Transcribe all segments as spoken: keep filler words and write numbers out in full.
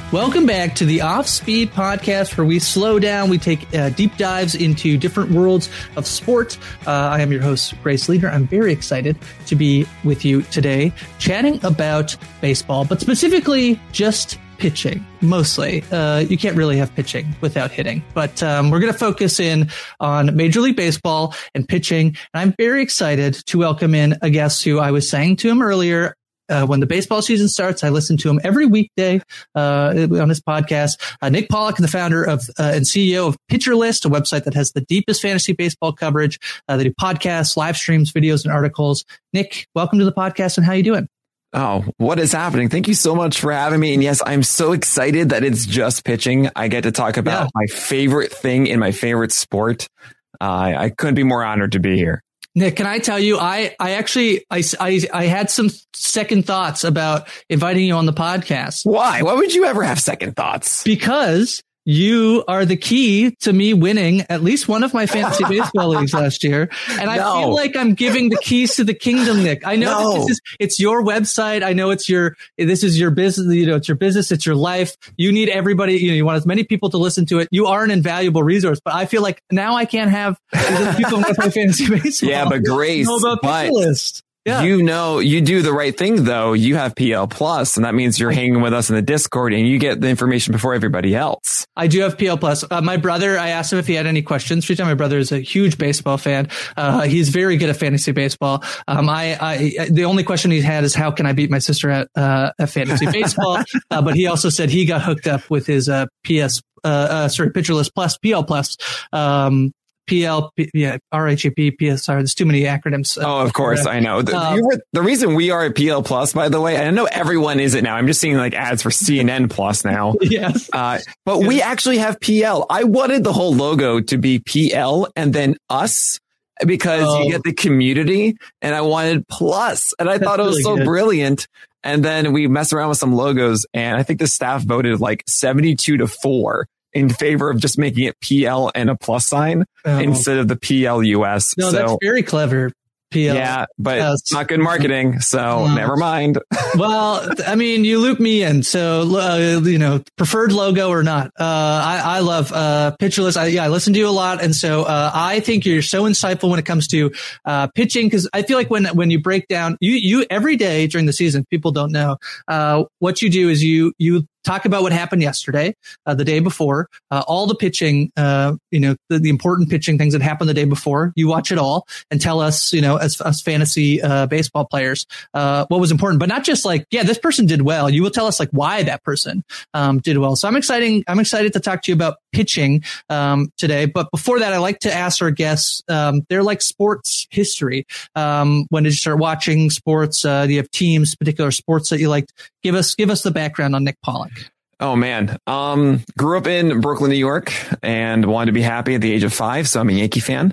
Welcome back to the Off Speed Podcast, where we slow down, we take uh, deep dives into different worlds of sport. Uh, I am your host, Grace Leader. I'm very excited to be with you today, chatting about baseball, but specifically just pitching, mostly. Uh, you can't really have pitching without hitting, but um, we're going to focus in on Major League Baseball and pitching. And I'm very excited to welcome in a guest who I was saying to him earlier. Uh, when the baseball season starts, I listen to him every weekday uh, on his podcast. Uh, Nick Pollack, the founder of uh, and C E O of Pitcher List, a website that has the deepest fantasy baseball coverage. Uh, they do podcasts, live streams, videos, and articles. Nick, welcome to the podcast, and how you doing? Oh, what is happening? Thank you so much for having me. And yes, I'm so excited that it's just pitching. I get to talk about yeah. my favorite thing in my favorite sport. Uh, I couldn't be more honored to be here. Nick, can I tell you, I, I actually, I, I, I had some second thoughts about inviting you on the podcast. Why? Why would you ever have second thoughts? Because you are the key to me winning at least one of my fantasy baseball leagues last year. And I no. feel like I'm giving the keys to the kingdom, Nick. I know no. that this is, it's your website. I know it's your, this is your business, you know, it's your business. It's your life. You need everybody, you know, you want as many people to listen to it. You are an invaluable resource, but I feel like now I can't have people want to play fantasy baseball. Yeah, but Grace, know about but list. Yeah. You know, you do the right thing, though. You have P L Plus, and that means you're hanging with us in the Discord and you get the information before everybody else. I do have P L Plus. Uh, my brother, I asked him if he had any questions. For my brother is a huge baseball fan. Uh, he's very good at fantasy baseball. Um, I, I, the only question he had is how can I beat my sister at, uh, at fantasy baseball? Uh, but he also said he got hooked up with his, uh, P S, uh, uh, sorry, Pitcher List Plus, P L Plus, um, P L, yeah, R H A P, P S R. There's too many acronyms. Oh, of course. I know. The, um, you were, the reason we are at P L Plus, by the way, and I know everyone is it now. I'm just seeing like ads for C N N Plus now. Yes. Uh, but yes. we actually have P L. I wanted the whole logo to be P L and then us because oh. you get the community, and I wanted Plus. And I That's thought it was really so good. brilliant. And then we messed around with some logos, and I think the staff voted like seventy-two to four. In favor of just making it P L and a plus sign oh. instead of the P L U S. No, so, that's very clever. P L. Yeah, but it's not good marketing, so uh, never mind. Well, I mean, you loop me in, so uh, you know, preferred logo or not. Uh, I, I love uh, Pitcher List. I, yeah, I listen to you a lot, and so uh, I think you're so insightful when it comes to uh, pitching, because I feel like when when you break down, you you every day during the season, people don't know uh, what you do is you you. talk about what happened yesterday, uh, the day before, uh, all the pitching, uh, you know, the, the important pitching things that happened the day before. You watch it all and tell us, you know, as, as fantasy, uh, baseball players, uh, what was important, but not just like, yeah, this person did well. You will tell us like why that person, um, did well. So I'm exciting. I'm excited to talk to you about pitching, um, today. But before that, I like to ask our guests, um, they're like sports history. Um, when did you start watching sports? Uh, do you have teams, particular sports that you liked? Give us, give us the background on Nick Pollack. Oh, man. Um, grew up in Brooklyn, New York, and wanted to be happy at the age of five. So I'm a Yankee fan.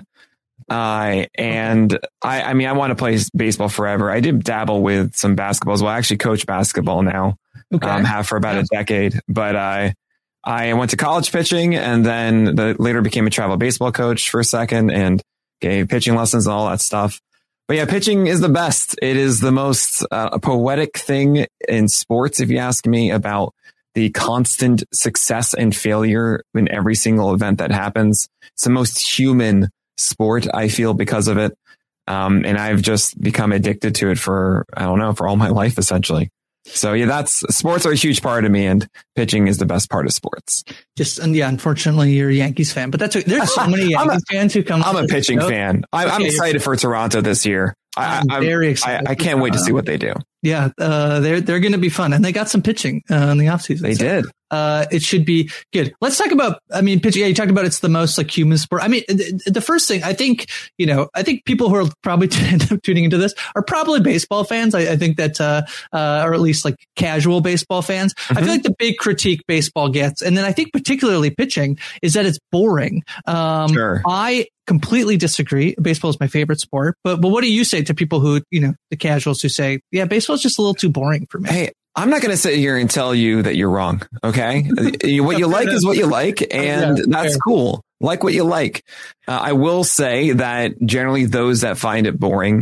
Uh, and I, I mean, I want to play baseball forever. I did dabble with some basketball as well. I actually coach basketball now. Okay. Um, have for about yeah. a decade, but I, I went to college pitching, and then the, later became a travel baseball coach for a second and gave pitching lessons and all that stuff. But yeah, pitching is the best. It is the most uh, poetic thing in sports, if you ask me, about the constant success and failure in every single event that happens. It's the most human sport, I feel, because of it. Um, and I've just become addicted to it for, I don't know, for all my life, essentially. So yeah, that's sports are a huge part of me, and pitching is the best part of sports. Just, and yeah, unfortunately you're a Yankees fan, but that's, there's so many Yankees a, fans who come. I'm a pitching show. fan. I, okay. I'm excited for Toronto this year. I'm I, very excited. I, I can't wait to see what they do. Yeah, uh, they're they're going to be fun, and they got some pitching uh, in the offseason. They so, did. Uh, it should be good. Let's talk about. I mean, pitching. Yeah, you talked about it's the most like human sport. I mean, the, the first thing I think, you know, I think people who are probably t- tuning into this are probably baseball fans. I, I think that, uh, uh, or at least like casual baseball fans. Mm-hmm. I feel like the big critique baseball gets, and then I think particularly pitching, is that it's boring. Um, sure. I completely disagree. Baseball is my favorite sport, but but what do you say to people who, you know, the casuals who say, yeah, baseball is just a little too boring for me? Hey, I'm not going to sit here and tell you that you're wrong. Okay. What you like is what you like, and yeah, that's fair. Cool. Like what you like. Uh, I will say that generally those that find it boring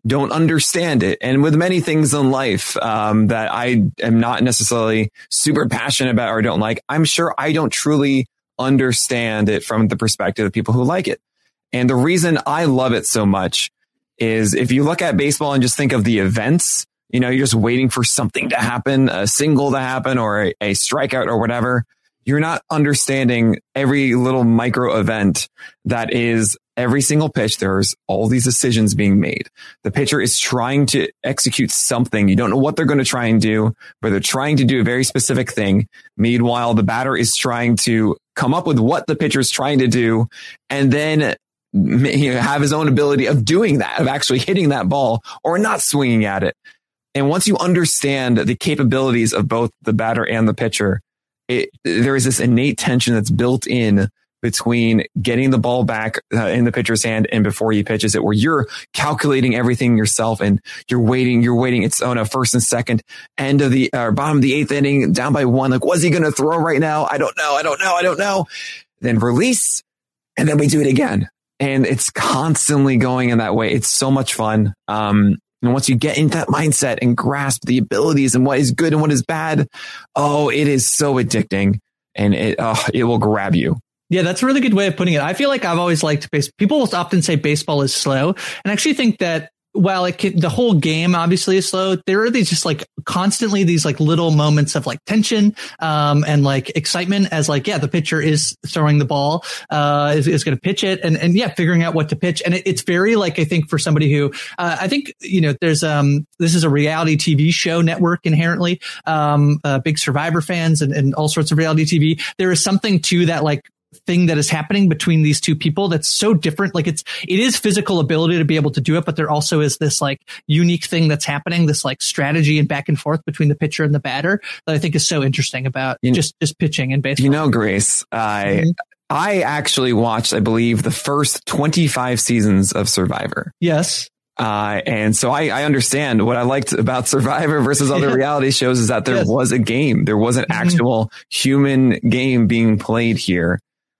don't understand it. And with many things in life um, that I am not necessarily super passionate about or don't like, I'm sure I don't truly understand it from the perspective of people who like it. And the reason I love it so much is if you look at baseball and just think of the events, you know, you're just waiting for something to happen, a single to happen or a, a strikeout or whatever. You're not understanding every little micro event that is every single pitch. There's all these decisions being made. The pitcher is trying to execute something. You don't know what they're going to try and do, but they're trying to do a very specific thing. Meanwhile, the batter is trying to come up with what the pitcher is trying to do and then you know, have his own ability of doing that, of actually hitting that ball or not swinging at it. And once you understand the capabilities of both the batter and the pitcher, It, there is this innate tension that's built in between getting the ball back uh, in the pitcher's hand and before he pitches it, where you're calculating everything yourself and you're waiting, you're waiting. It's on oh no, a first and second end of the uh, bottom of the eighth inning, down by one. Like, was he going to throw right now? I don't know. I don't know. I don't know. Then release. And then we do it again. And it's constantly going in that way. It's so much fun. Um, And once you get into that mindset and grasp the abilities and what is good and what is bad, oh, it is so addicting and it oh, it will grab you. Yeah, that's a really good way of putting it. I feel like I've always liked baseball. People will often say baseball is slow. And I actually think that while it can, the whole game obviously is slow, there are these just like constantly these like little moments of like tension, um, and like excitement as like, yeah, the pitcher is throwing the ball, uh, is, is going to pitch it and, and yeah, figuring out what to pitch. And it, it's very like, I think for somebody who, uh, I think, you know, there's, um, this is a reality T V show network inherently, um, uh, big Survivor fans and, and all sorts of reality T V. There is something to that like thing that is happening between these two people that's so different. Like it's, it is physical ability to be able to do it, but there also is this like unique thing that's happening, this like strategy and back and forth between the pitcher and the batter that I think is so interesting about you just, just pitching in baseball. You know, Grace, I, mm-hmm. I actually watched, I believe, the first twenty-five seasons of Survivor. Yes. Uh, and so I, I understand what I liked about Survivor versus other yeah. reality shows is that there yes. was a game. There was an mm-hmm. actual human game being played here.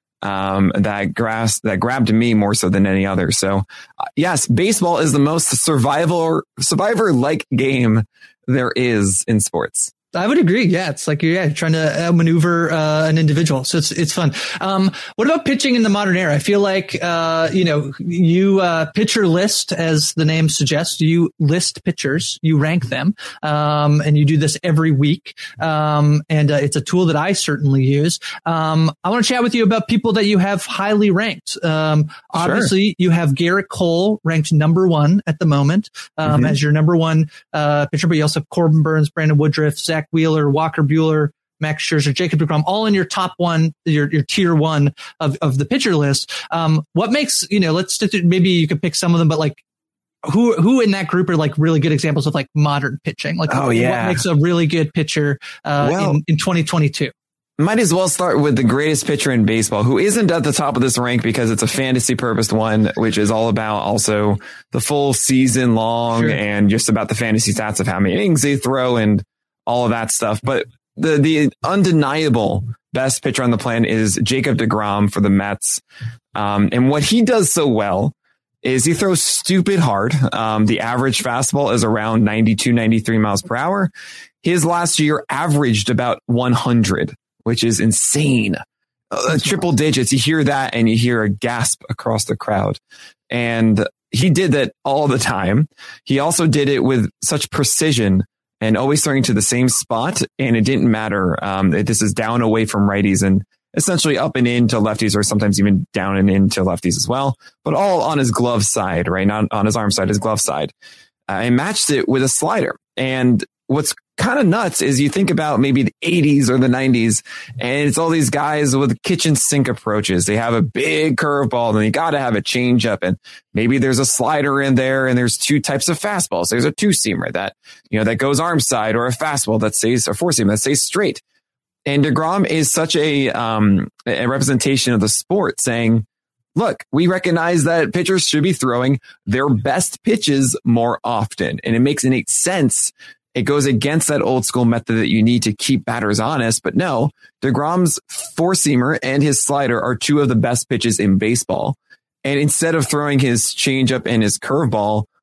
Um, that grass that grabbed me more so than any other. So uh, yes, baseball is the most survival survivor like game there is in sports. I would agree. Yeah. It's like, yeah, you're trying to uh, maneuver, uh, an individual. So it's, it's fun. Um, what about pitching in the modern era? I feel like, uh, you know, you, uh, pitcher list, as the name suggests, you list pitchers, you rank them, um, and you do this every week. Um, and, uh, it's a tool that I certainly use. Um, I want to chat with you about people that you have highly ranked. Um, obviously sure. you have Garrett Cole ranked number one at the moment, um, mm-hmm. as your number one, uh, pitcher, but you also have Corbin Burns, Brandon Woodruff, Zach Wheeler, Walker Buehler, Max Scherzer, Jacob deGrom, all in your top one, your your tier one of, of the pitcher list. Um, what makes, you know, let's maybe you could pick some of them, but like who who in that group are like really good examples of like modern pitching? Like oh, yeah. what makes a really good pitcher uh, well, in, in twenty twenty-two? Might as well start with the greatest pitcher in baseball, who isn't at the top of this rank because it's a fantasy purposed one, which is all about also the full season long sure. and just about the fantasy stats of how many innings they throw and all of that stuff. But the, the undeniable best pitcher on the planet is Jacob deGrom for the Mets. Um, and what he does so well is he throws stupid hard. Um, the average fastball is around ninety-two, ninety-three miles per hour. His last year averaged about one hundred, which is insane. Uh, triple digits. You hear that and you hear a gasp across the crowd. And he did that all the time. He also did it with such precision and always throwing to the same spot. And it didn't matter. Um, this is down away from righties and essentially up and in to lefties, or sometimes even down and in to lefties as well, but all on his glove side, right? Not on his arm side, his glove side. Uh, and matched it with a slider. And what's kind of nuts is you think about maybe the eighties or the nineties, and it's all these guys with kitchen sink approaches. They have a big curveball, and you got to have a changeup, and maybe there's a slider in there, and there's two types of fastballs. There's a two seamer that, you know, that goes arm side, or a fastball that stays, or four seamer that stays straight. And deGrom is such a, um, a representation of the sport, saying, look, we recognize that pitchers should be throwing their best pitches more often, and it makes innate sense. It goes against that old school method that you need to keep batters honest. But no, deGrom's four seamer and his slider are two of the best pitches in baseball. And instead of throwing his changeup and his curveball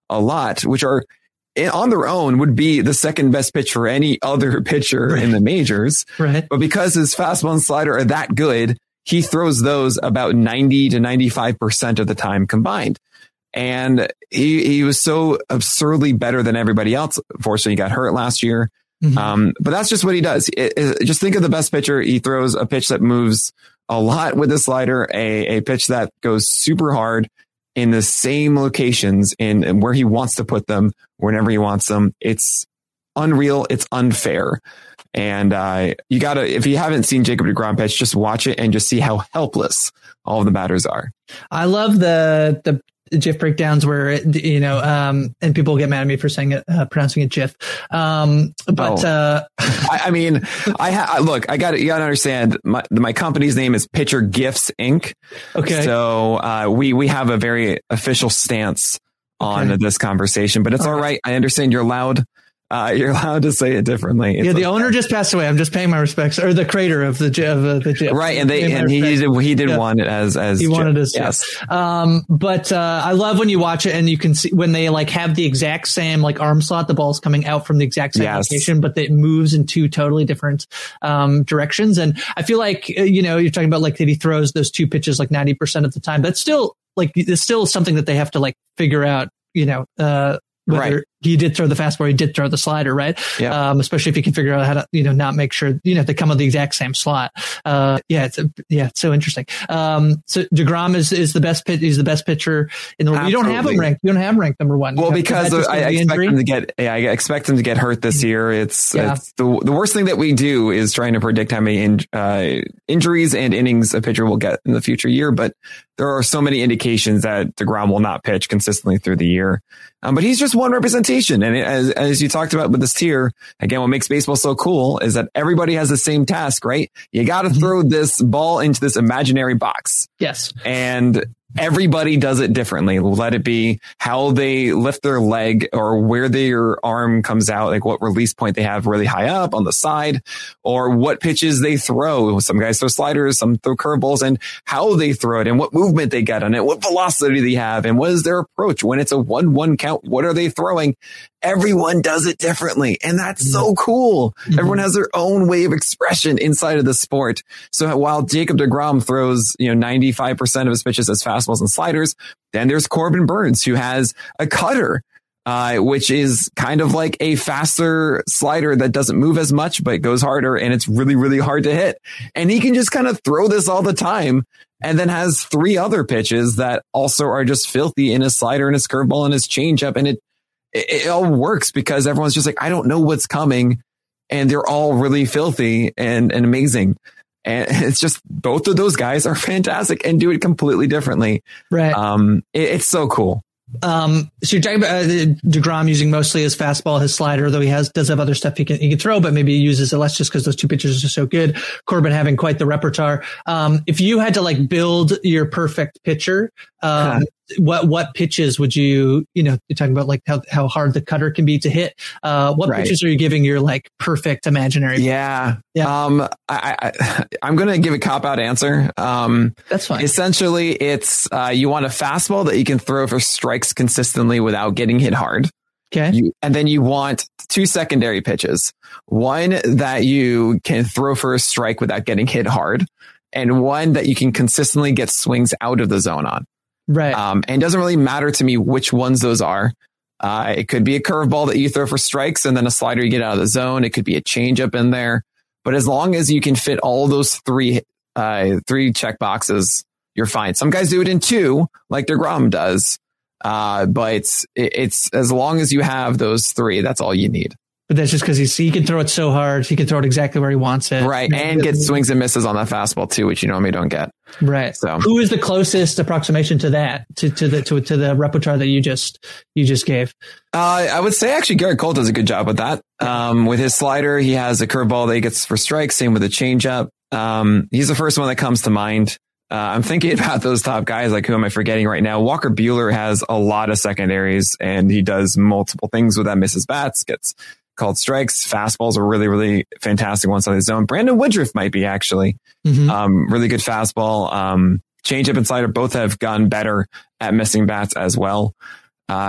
a lot, which are on their own would be the second best pitch for any other pitcher right. in the majors. Right. But because his fastball and slider are that good, he throws those about ninety to ninety-five percent of the time combined. And he, he was so absurdly better than everybody else. Unfortunately, he got hurt last year. Mm-hmm. Um, but that's just what he does. It, it, just think of the best pitcher. He throws a pitch that moves a lot with the slider, a, a pitch that goes super hard in the same locations in, in where he wants to put them, whenever he wants them. It's unreal. It's unfair. And uh, you got to, if you haven't seen Jacob deGrom pitch, just watch it and just see how helpless all of the batters are. I love the the GIF breakdowns where, it, you know, um, and people get mad at me for saying it, uh, pronouncing it GIF. Um, but, oh. uh, I, I mean, I ha- look, I got to, you got to understand my, my company's name is Pitcher GIFs Incorporated. Okay. So, uh, we, we have a very official stance on okay. this conversation, but it's all, all right. I understand you're loud. Uh, you're allowed to say it differently. It's yeah, the okay. owner just passed away. I'm just paying my respects, or the creator of the of uh, the GIF. Right, and they and he did, he did yeah. want it as as he GIF. wanted us. Yes, um, but uh, I love when you watch it and you can see when they like have the exact same like arm slot, the ball's coming out from the exact same yes. location, but it moves in two totally different um directions. And I feel like you know you're talking about like that he throws those two pitches like ninety percent of the time. That's still like it's still something that they have to like figure out. You know. Uh, Whether right. he did throw the fastball, he did throw the slider, right? Yeah. Um, especially if you can figure out how to, you know, not make sure, you know, they come on the exact same slot. Uh, yeah, it's, a, yeah, it's so interesting. Um, so DeGrom is, is the best pitch. He's the best pitcher in the world. You don't have him ranked. You don't have him ranked number one. Well, you know, because of, I expect injury. him to get, yeah, I expect him to get hurt this year. It's, yeah. it's the, the worst thing that we do is trying to predict how many in, uh, injuries and innings a pitcher will get in the future year. But there are so many indications that DeGrom will not pitch consistently through the year. Um, but he's just one representation. And as, as you talked about with this tier, again, what makes baseball so cool is that everybody has the same task, right? You got to throw this ball into this imaginary box. Yes. And everybody does it differently. Let it be how they lift their leg or where their arm comes out, like what release point they have really high up on the side, or what pitches they throw. Some guys throw sliders, some throw curveballs, and how they throw it and what movement they get on it, what velocity they have, and what is their approach when it's a one one count. What are they throwing? Everyone does it differently. And that's so cool. Mm-hmm. Everyone has their own way of expression inside of the sport. So while Jacob deGrom throws, you know, ninety-five percent of his pitches as fastballs and sliders, then there's Corbin Burnes, who has a cutter, uh, which is kind of like a faster slider that doesn't move as much, but goes harder. And it's really, really hard to hit. And he can just kind of throw this all the time. And then has three other pitches that also are just filthy in his slider and his curveball and his changeup. And it, It, it all works because everyone's just like, I don't know what's coming. And they're all really filthy and, and amazing. And it's just both of those guys are fantastic and do it completely differently. Right. Um, it, it's so cool. Um, so you're talking about uh, DeGrom using mostly his fastball, his slider, though he has does have other stuff he can he can throw, but maybe he uses it less just because those two pitchers are so good. Corbin having quite the repertoire. Um, if you had to like build your perfect pitcher, um, huh. what what pitches would you you know you're talking about like how how hard the cutter can be to hit? Uh, what right. pitches are you giving your like perfect imaginary? Yeah, yeah. Um, I, I I'm gonna give a cop out answer. Um, that's fine. Essentially, it's uh, you want a fastball that you can throw for strikes consistently without getting hit hard. Okay. You, and then you want two secondary pitches. One that you can throw for a strike without getting hit hard, and one that you can consistently get swings out of the zone on. Right. Um, and it doesn't really matter to me which ones those are. Uh, it could be a curveball that you throw for strikes and then a slider you get out of the zone. It could be a changeup in there. But as long as you can fit all those three, uh, three check boxes, you're fine. Some guys do it in two, like DeGrom does. Uh, but it's, it's as long as you have those three, that's all you need. But that's just because he's he can throw it so hard. He can throw it exactly where he wants it. Right. And get swings and misses on that fastball too, which you normally don't get. Right. So who is the closest approximation to that, to, to the, to, to the repertoire that you just, you just gave? Uh, I would say actually Garrett Cole does a good job with that. Um, with his slider, he has a curveball that he gets for strikes. Same with the changeup. Um, he's the first one that comes to mind. Uh, I'm thinking about those top guys. Like, who am I forgetting right now? Walker Buehler has a lot of secondaries and he does multiple things with that. Misses bats, gets called strikes. Fastballs are really, really fantastic ones on his own. Brandon Woodruff might be actually, mm-hmm. um, really good fastball. Um, changeup and slider both have gotten better at missing bats as well. Uh,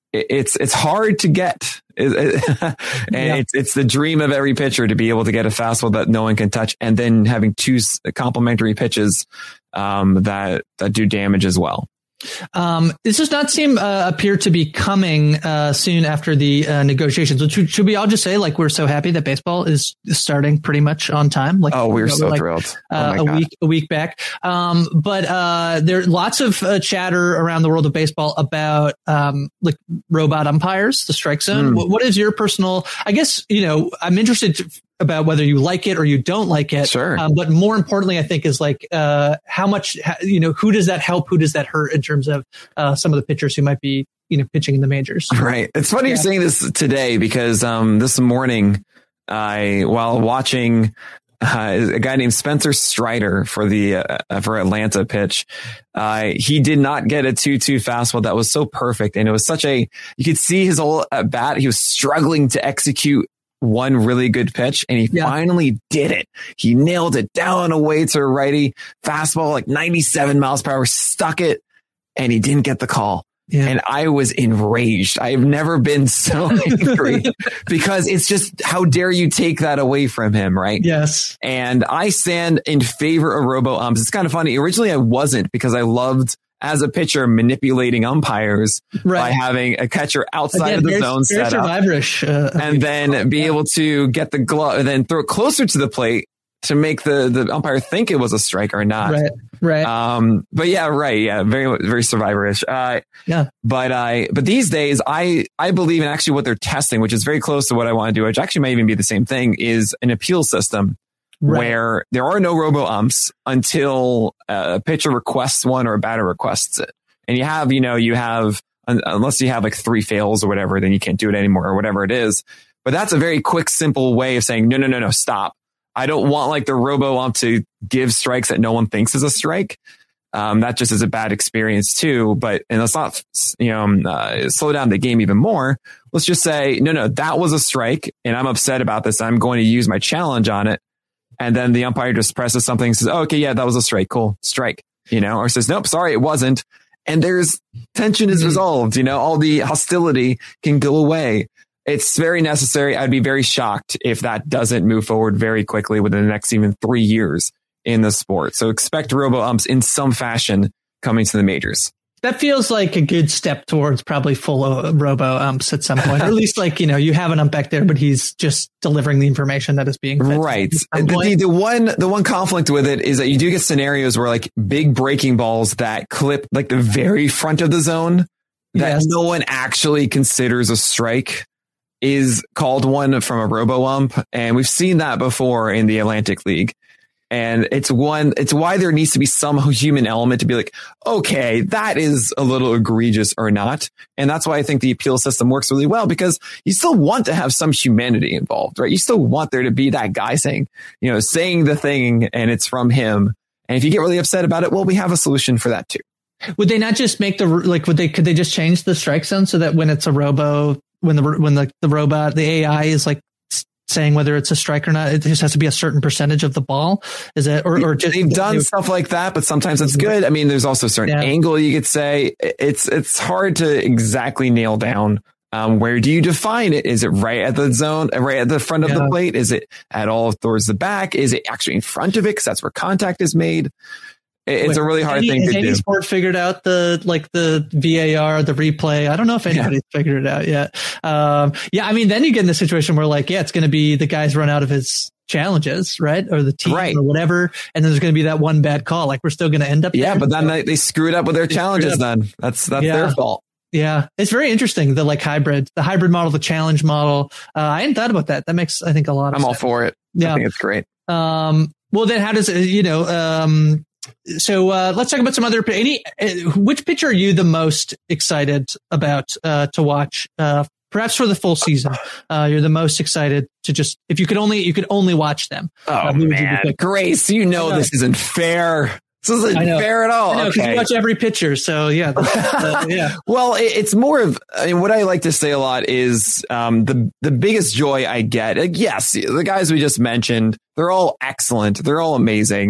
it's it's hard to get. and yeah. it's it's the dream of every pitcher to be able to get a fastball that no one can touch, and then having two complementary pitches um, that that do damage as well. Um, this does not seem uh, appear to be coming uh, soon after the uh, negotiations. Should, should we all just say like we're so happy that baseball is starting pretty much on time? Like oh, we're you know, so we're like, thrilled! Oh uh, a God. week a week back. Um, but uh, there's lots of uh, chatter around the world of baseball about um, like robot umpires, the strike zone. Mm. What, what is your personal? I guess you know I'm interested to, about whether you like it or you don't like it. Sure. Um, but more importantly, I think is like, uh, how much, you know, who does that help? Who does that hurt in terms of, uh, some of the pitchers who might be, you know, pitching in the majors? Right. It's funny yeah. you're saying this today because, um, this morning, I, while watching, uh, a guy named Spencer Strider for the, uh, for Atlanta pitch, uh, he did not get a two two fastball that was so perfect. And it was such a, you could see his whole at bat. He was struggling to execute one really good pitch, and he yeah. finally did it. He nailed it down away to a righty fastball, like ninety-seven miles per hour, stuck it, and he didn't get the call. Yeah. And I was enraged. I've never been so angry because it's just, how dare you take that away from him, right? Yes. And I stand in favor of robo umps. It's kind of funny. Originally, I wasn't because I loved, as a pitcher, manipulating umpires right. by having a catcher outside Again, of the very, zone set up, uh, and then be yeah. able to get the glove and then throw it closer to the plate to make the, the umpire think it was a strike or not. Right. Right. Um, but yeah, right. Yeah. Very, very survivorish. Uh, yeah. But I, but these days I, I believe in actually what they're testing, which is very close to what I want to do, which actually might even be the same thing, is an appeal system. Right. Where there are no robo umps until a pitcher requests one or a batter requests it. And you have, you know, you have, unless you have like three fails or whatever, then you can't do it anymore or whatever it is. But that's a very quick, simple way of saying, no, no, no, no, stop. I don't want like the robo ump to give strikes that no one thinks is a strike. Um, that just is a bad experience too. But, and let's not, you know, uh, slow down the game even more. Let's just say, no, no, that was a strike and I'm upset about this. I'm going to use my challenge on it. And then the umpire just presses something and says, oh, okay, yeah, that was a strike. Cool. Strike, you know, or says, nope, sorry, it wasn't. And there's tension is resolved. You know, all the hostility can go away. It's very necessary. I'd be very shocked if that doesn't move forward very quickly within the next even three years in the sport. So expect robo umps in some fashion coming to the majors. That feels like a good step towards probably full robo umps at some point, or at least like, you know, you have an ump back there, but he's just delivering the information that is being fed. Right. The, the one, the one conflict with it is that you do get scenarios where like big breaking balls that clip like the very front of the zone that yes. no one actually considers a strike is called one from a robo ump. And we've seen that before in the Atlantic League. And it's one, it's why there needs to be some human element to be like, okay, that is a little egregious or not. And that's why I think the appeal system works really well, because you still want to have some humanity involved, right? You still want there to be that guy saying, you know, saying the thing and it's from him. And if you get really upset about it, well, we have a solution for that too. Would they not just make the, like, would they, could they just change the strike zone so that when it's a robo, when the, when the, the robot, the A I is like, saying whether it's a strike or not, it just has to be a certain percentage of the ball. Is it, or, or just they've done stuff like that, but sometimes it's good. I mean, there's also a certain yeah. angle you could say. It's, it's hard to exactly nail down. Um, where do you define it? Is it right at the zone, right at the front of yeah. the plate? Is it at all towards the back? Is it actually in front of it? Cause that's where contact is made. It's Wait, a really hard any, thing to do. Has any sport figured out the, like the V A R, the replay? I don't know if anybody's yeah. figured it out yet. Um, yeah, I mean, then you get in the situation where like, yeah, it's going to be the guys run out of his challenges, right? Or the team right. or whatever. And then there's going to be that one bad call. Like we're still going to end up. Yeah. there. But then they, they screwed up with their they challenges then. That's, that's yeah. their fault. Yeah. It's very interesting. The like hybrid, the hybrid model, the challenge model. Uh, I hadn't thought about that. That makes, I think, a lot of I'm sense. all for it. Yeah. I think it's great. Um, well then how does it, you know, um, So uh, let's talk about some other. Any uh, which pitcher are you the most excited about uh, to watch? Uh, perhaps for the full season, uh, you're the most excited to just if you could only you could only watch them. Oh uh, man, Grace, you know, know this isn't fair. This isn't fair at all. I know, okay, you watch every pitcher, so yeah, uh, yeah. Well, it, it's more of I mean, what I like to say a lot is um, the the biggest joy I get. Like, yes, the guys we just mentioned, they're all excellent, they're all amazing.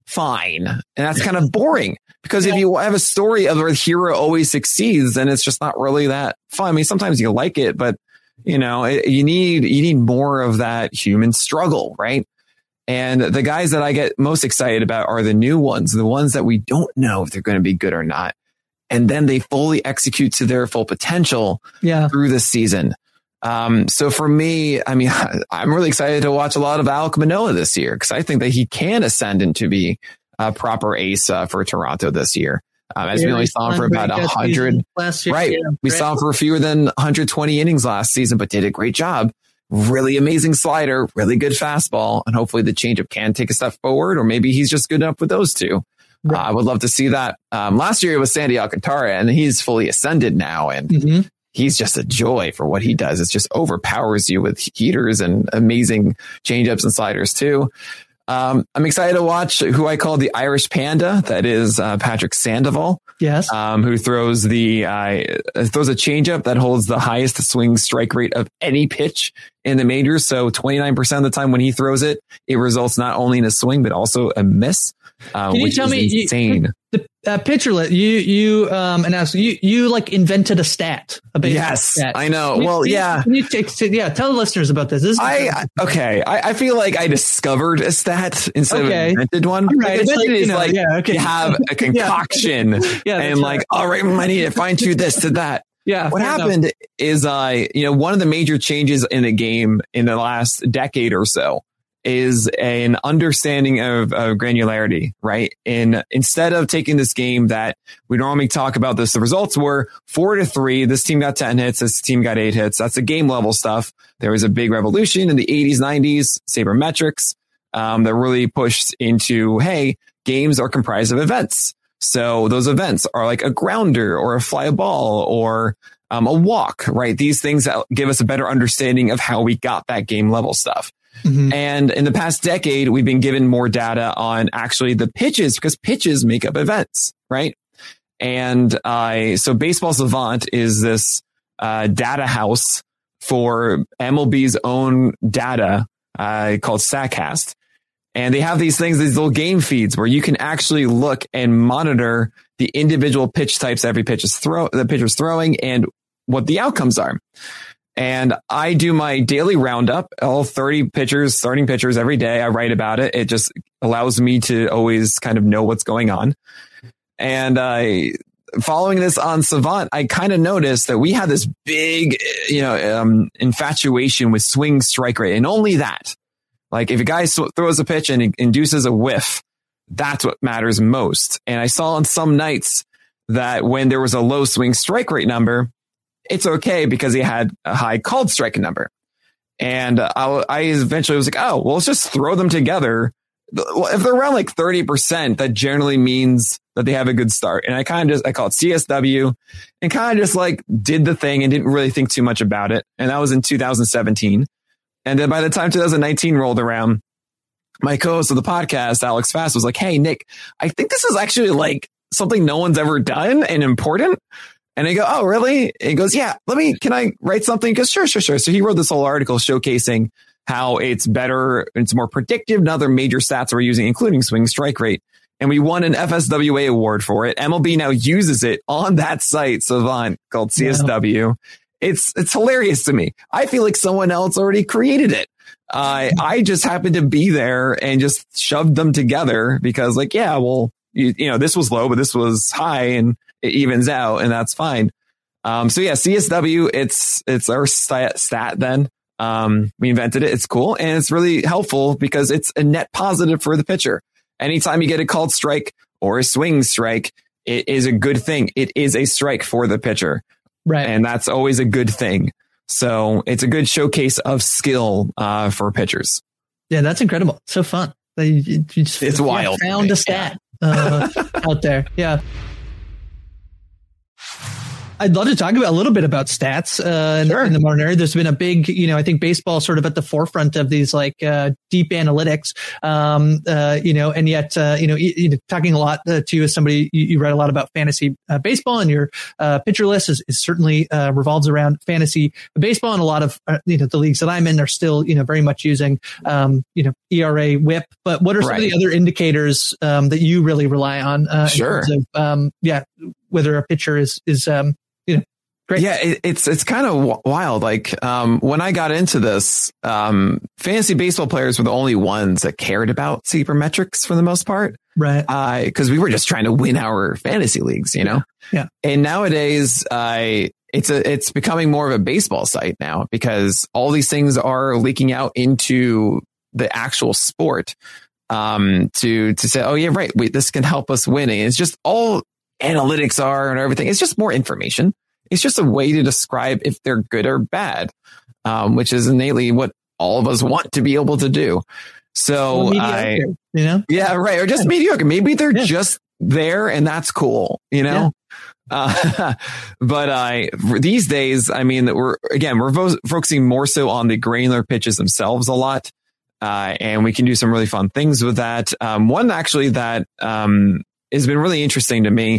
fine. And that's kind of boring because yeah. if you have a story of a hero always succeeds, then it's just not really that fun. I mean, sometimes you like it, but you know, it, you need, you need more of that human struggle, right? And the guys that I get most excited about are the new ones, the ones that we don't know if they're going to be good or not. And then they fully execute to their full potential yeah. through the season. Um, so for me, I mean, I'm really excited to watch a lot of Alek Manoah this year because I think that he can ascend into be a proper ace uh, for Toronto this year. Um, as yeah, we only saw him for about a hundred, last year, right? Yeah, we right. saw him for fewer than one hundred twenty innings last season, but did a great job. Really amazing slider, really good fastball, and hopefully the changeup can take a step forward, or maybe he's just good enough with those two. Right. Uh, I would love to see that. Um, last year it was Sandy Alcantara, and he's fully ascended now, and mm-hmm. he's just a joy for what he does. It just overpowers you with heaters and amazing changeups and sliders too. Um, I'm excited to watch who I call the Irish Panda. That is uh, Patrick Sandoval. Yes. Um, who throws the uh, throws a changeup that holds the highest swing strike rate of any pitch in the majors. So twenty-nine percent of the time when he throws it, it results not only in a swing but also a miss. Uh, Can you which tell is me insane. You, the uh, Pitcherlet, you you um and as you you like invented a stat. A yes, stat. I know. Can well, you, yeah. Can you take, yeah, tell the listeners about this. this is I okay. I, I feel like I discovered a stat instead okay. of invented one. Right. Like, like, is you know, like yeah, okay. you have a concoction yeah. Yeah, and like, right. all right, I need to fine tune this to that. Yeah. What happened enough. is, uh, you know, one of the major changes in the game in the last decade or so is an understanding of, of granularity, right? And instead of taking this game that we normally talk about this, the results were four to three. This team got ten hits. This team got eight hits. That's the game level stuff. There was a big revolution in the eighties, nineties, sabermetrics, um, that really pushed into, hey, games are comprised of events. So those events are like a grounder or a fly ball or um, a walk, right? These things that give us a better understanding of how we got that game level stuff. Mm-hmm. And in the past decade, we've been given more data on actually the pitches because pitches make up events, right? And uh, so Baseball Savant is this uh, data house for M L B's own data uh, called StatCast. And they have these things, these little game feeds where you can actually look and monitor the individual pitch types every pitch is throw the pitcher's throwing and what the outcomes are. And I do my daily roundup, all thirty pitchers, starting pitchers every day. I write about it. It just allows me to always kind of know what's going on. And I, following this on Savant, I kind of noticed that we had this big, you know, um, infatuation with swing strike rate, and only that. Like if a guy throws a pitch and induces a whiff, that's what matters most. And I saw on some nights that when there was a low swing strike rate number, it's okay because he had a high called strike number. And I, I eventually was like, oh, well, let's just throw them together. If they're around like thirty percent, that generally means that they have a good start. And I kind of just, I call it C S W and kind of just like did the thing and didn't really think too much about it. And that was in two thousand seventeen. And then by the time two thousand nineteen rolled around, my co-host of the podcast, Alex Fast, was like, hey, Nick, I think this is actually like something no one's ever done and important. And I go, oh, really? And he goes, yeah, let me, can I write something? He goes, sure, sure, sure. So he wrote this whole article showcasing how it's better, it's more predictive than other major stats we're using, including swing strike rate. And we won an F S W A award for it. M L B now uses it on that site, Savant, called C S W. Wow. It's, it's hilarious to me. I feel like someone else already created it. Uh, I just happened to be there and just shoved them together because like, yeah, well, you, you know, this was low, but this was high and it evens out and that's fine. Um, so yeah, C S W, it's, it's our stat, stat then. Um, we invented it. It's cool. And it's really helpful because it's a net positive for the pitcher. Anytime you get a called strike or a swing strike, it is a good thing. It is a strike for the pitcher. Right. And that's always a good thing. So it's a good showcase of skill, uh, for pitchers. Yeah, that's incredible. So fun. They, you just, it's yeah, wild. Found a stat, yeah. uh, out there. Yeah. I'd love to talk about a little bit about stats uh, in, sure. in the modern era. There's been a big, you know, I think baseball sort of at the forefront of these like uh, deep analytics, um, uh, you know, and yet, uh, you know, you, you know, talking a lot uh, to you as somebody, you, you read a lot about fantasy uh, baseball, and your uh, pitcher list is, is certainly uh, revolves around fantasy baseball, and a lot of, uh, you know, the leagues that I'm in are still, you know, very much using, um, you know, E R A, whip. But what are some right. of the other indicators um, that you really rely on? Uh, sure. In terms of, um, yeah, whether a pitcher is, is, um, you know, great. Yeah, it, it's, it's kind of wild. Like, um, when I got into this, um, fantasy baseball players were the only ones that cared about sabermetrics for the most part. Right. Uh, cause we were just trying to win our fantasy leagues, you know? Yeah. And nowadays, I, it's a, it's becoming more of a baseball site now, because all these things are leaking out into the actual sport, um, to, to say, oh yeah, right. Wait, this can help us win. And it's just all analytics are and everything. It's just more information. It's just a way to describe if they're good or bad, um, which is innately what all of us want to be able to do. So, mediocre, I, you know, yeah, right. Or just yeah. mediocre. Maybe they're yeah. just there and that's cool, you know? Yeah. Uh, but I, these days, I mean, that we're, again, we're vo- focusing more so on the granular pitches themselves a lot. Uh, and we can do some really fun things with that. Um, one actually that, um, has been really interesting to me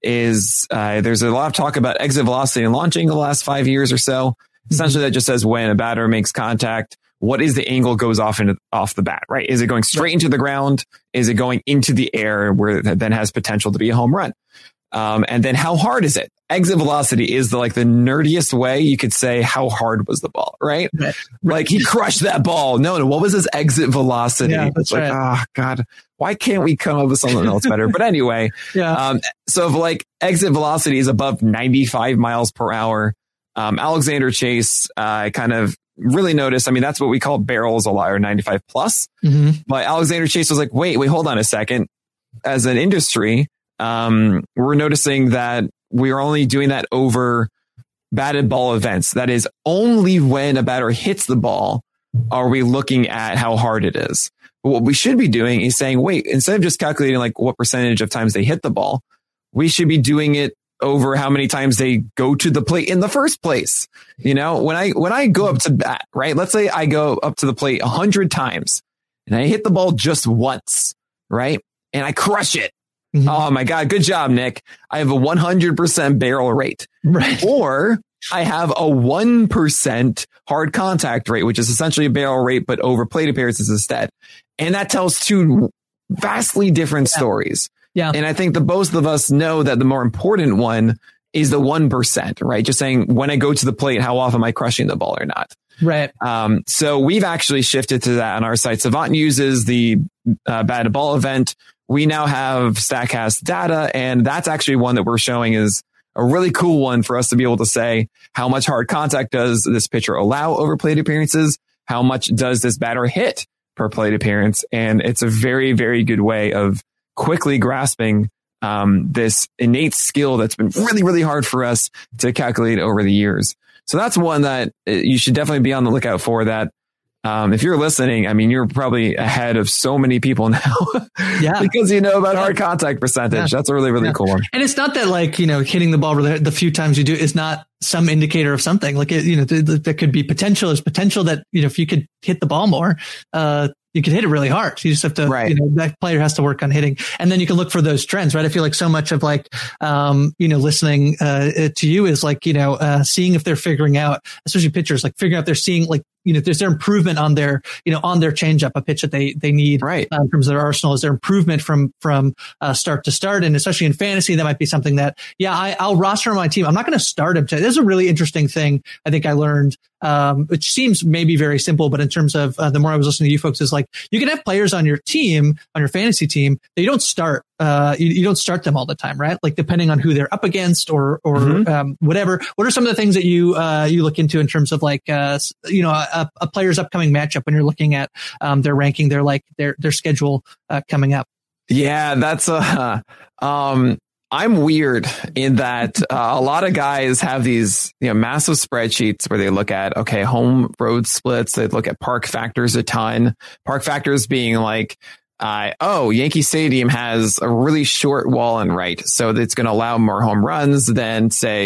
is uh, there's a lot of talk about exit velocity and launching the last five years or so. Mm-hmm. Essentially, that just says when a batter makes contact, what is the angle goes off into, off the bat, right? Is it going straight into the ground? Is it going into the air where it then has potential to be a home run? Um, and then how hard is it? Exit velocity is the, like the nerdiest way you could say how hard was the ball, right? right. Like he crushed that ball. No, no. What was his exit velocity? Yeah, it's like, right. oh God, why can't we come up with something else better? But anyway, yeah. Um, so if like exit velocity is above ninety-five miles per hour, um, Alexander Chase, uh, kind of really noticed. I mean, that's what we call barrels a lot, or ninety-five plus. Mm-hmm. But Alexander Chase was like, wait, wait, hold on a second. As an industry, um, we're noticing that we are only doing that over batted ball events. That is only when a batter hits the ball are we looking at how hard it is. But what we should be doing is saying, wait, instead of just calculating like what percentage of times they hit the ball, we should be doing it over how many times they go to the plate in the first place. You know, when I, when I go up to bat, right? Let's say I go up to the plate a hundred times and I hit the ball just once, right? And I crush it. Mm-hmm. Oh my God. Good job, Nick. I have a one hundred percent barrel rate. Right. Or I have a one percent hard contact rate, which is essentially a barrel rate, but over plate appearances instead. And that tells two vastly different yeah. stories. Yeah. And I think that both of us know that the more important one is the one percent, right? Just saying when I go to the plate, how often am I crushing the ball or not? Right. Um, so we've actually shifted to that on our site. Savant uses the uh, batted ball event. We now have StatCast data, and that's actually one that we're showing is a really cool one for us to be able to say how much hard contact does this pitcher allow over plate appearances? How much does this batter hit per plate appearance? And it's a very, very good way of quickly grasping um, this innate skill that's been really, really hard for us to calculate over the years. So that's one that you should definitely be on the lookout for. That um, if you're listening, I mean, you're probably ahead of so many people now. Yeah. Because you know about hard contact percentage. Yeah. That's a really, really yeah. cool one. And it's not that like, you know, hitting the ball really, the few times you do is not some indicator of something. Like, it, you know, th- th- there could be potential. There's potential that, you know, if you could hit the ball more, uh, you can hit it really hard. So you just have to, right. you know, that player has to work on hitting, and then you can look for those trends, right? I feel like so much of like, um, you know, listening, uh, to you is like, you know, uh, seeing if they're figuring out, especially pitchers, like figuring out they're seeing like, you know, there's their improvement on their, you know, on their changeup, a pitch that they, they need right. uh, in terms of their arsenal. Is there improvement from, from, uh, start to start? And especially in fantasy, that might be something that, yeah, I, I'll roster on my team. I'm not going to start him today. This is a really interesting thing I think I learned, um, which seems maybe very simple, but in terms of, uh, the more I was listening to you folks is like, you can have players on your team, on your fantasy team, that you don't start, uh, you, you don't start them all the time, right? Like depending on who they're up against or, or, mm-hmm. um, whatever. What are some of the things that you, uh, you look into in terms of like, uh, you know, a, a player's upcoming matchup when you're looking at, um, their ranking, their like, their, their schedule, uh, coming up? Yeah, that's, uh, um, I'm weird in that uh, a lot of guys have these, you know, massive spreadsheets where they look at, okay, home road splits. They look at park factors a ton. Park factors being like, uh, oh, Yankee Stadium has a really short wall and right. So it's going to allow more home runs than say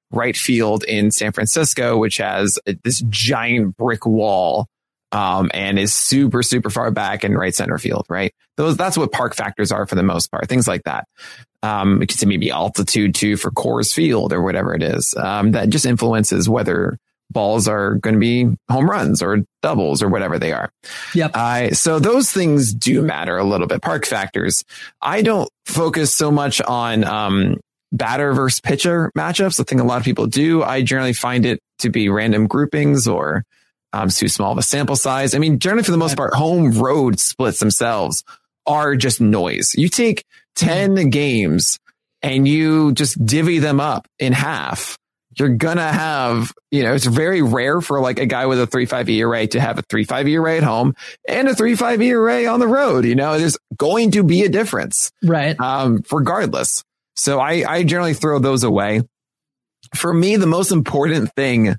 right field in San Francisco, which has this giant brick wall um, and is super, super far back in right center field, right? Those That's what park factors are for the most part, things like that. Um, it could maybe altitude too for Coors Field or whatever it is. Um, that just influences whether balls are going to be home runs or doubles or whatever they are. Yep. Uh, so those things do matter a little bit. Park factors. I don't focus so much on um, batter versus pitcher matchups. I think a lot of people do. I generally find it to be random groupings or um, too small of a sample size. I mean, generally for the most part, home road splits themselves are just noise. You take ten games and you just divvy them up in half. You're going to have, you know, it's very rare for like a guy with a three point five E R A to have a three point five E R A at home and a three point five E R A on the road. You know, there's going to be a difference. Right. Um, regardless. So I, I generally throw those away. For me, the most important thing,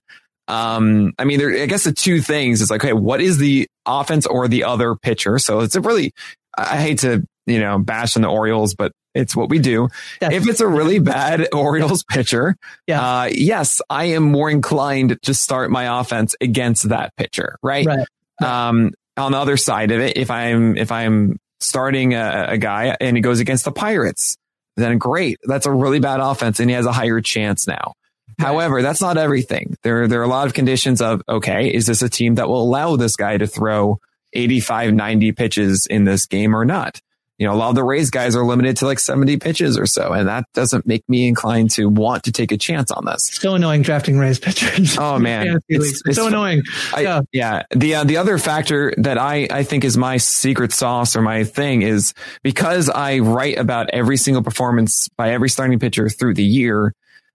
um, I mean, there, I guess the two things is like, okay, what is the offense or the other pitcher? So it's a really, I hate to, you know, bash on the Orioles, but it's what we do. That's if it's a really bad Orioles pitcher, yeah. uh, yes, I am more inclined to start my offense against that pitcher, right? Right. Um, on the other side of it, if I'm if I'm starting a, a guy and he goes against the Pirates, then great. That's a really bad offense and he has a higher chance now. Right. However, that's not everything. There, there are a lot of conditions of, okay, is this a team that will allow this guy to throw eighty-five, ninety pitches in this game or not? You know, a lot of the Rays guys are limited to like seventy pitches or so, and that doesn't make me inclined to want to take a chance on this. So annoying drafting Rays pitchers. Oh man, it's, it's so annoying. I, yeah. yeah. The uh, the other factor that I I think is my secret sauce or my thing is because I write about every single performance by every starting pitcher through the year.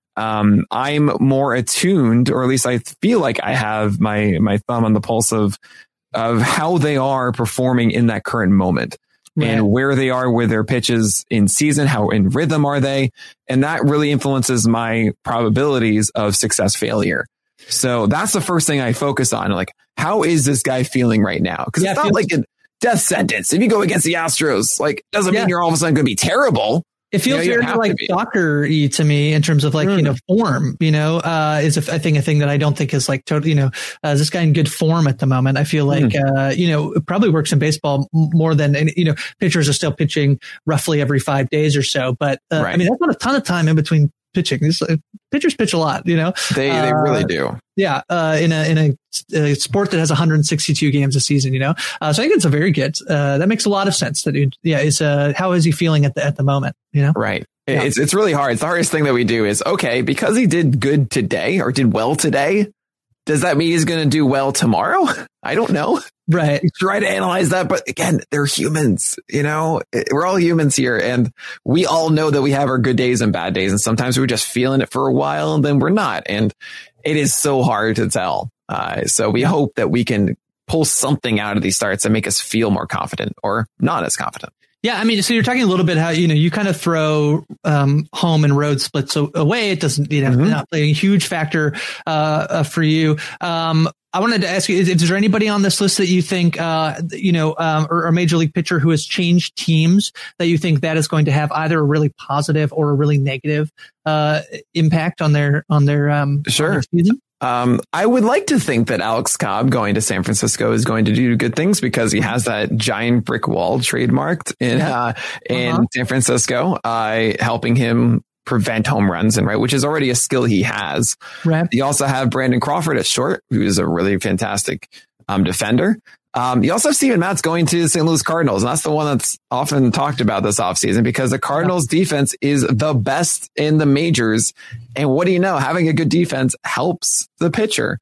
Um, I'm more attuned, or at least I feel like I have my my thumb on the pulse of of how they are performing in that current moment. Right. And where they are with their pitches in season, how in rhythm are they? And that really influences my probabilities of success failure. So that's the first thing I focus on. Like, how is this guy feeling right now? Because yeah, it's not feels- like a death sentence. If you go against the Astros, like, doesn't yeah. mean you're all of a sudden going to be terrible. It feels you know, very like Docker-y to me in terms of like, mm. you know, form, you know, uh, is a, I think a thing that I don't think is like totally, you know, uh, is this guy in good form at the moment? I feel like, mm. uh, you know, it probably works in baseball more than, any, you know, pitchers are still pitching roughly every five days or so. But uh, right. I mean, that's not a ton of time in between pitching. This, uh, pitchers pitch a lot, you know, they, they uh, really do. Yeah. Uh, in a, in a, a sport that has one hundred sixty-two games a season, you know, uh, so I think it's a very good, uh, that makes a lot of sense that, it, yeah, is, uh, how is he feeling at the, at the moment, you know? Right. Yeah. It's it's really hard. It's the hardest thing that we do is, okay, because he did good today or did well today, does that mean he's going to do well tomorrow? I don't know. Right. We try to analyze that. But again, they're humans, you know, we're all humans here. And we all know that we have our good days and bad days. And sometimes we're just feeling it for a while and then we're not. And it is so hard to tell. Uh, so we hope that we can pull something out of these starts and make us feel more confident or not as confident. Yeah, I mean, so you're talking a little bit how, you know, you kind of throw um, home and road splits away. It doesn't, you know, mm-hmm. not play a huge factor uh, uh, for you. Um, I wanted to ask you, is, is there anybody on this list that you think, uh, you know, um, or a major league pitcher who has changed teams that you think that is going to have either a really positive or a really negative uh, impact on their on their um, sure on their season? Um, I would like to think that Alex Cobb going to San Francisco is going to do good things because he has that giant brick wall trademarked in, uh, in uh-huh. San Francisco, uh, helping him prevent home runs and right, which is already a skill he has. Right. You also have Brandon Crawford at short, who is a really fantastic, um, defender. Um, you also have Steven Matz going to the Saint Louis Cardinals, and that's the one that's often talked about this offseason because the Cardinals yeah. defense is the best in the majors. And what do you know? Having a good defense helps the pitcher.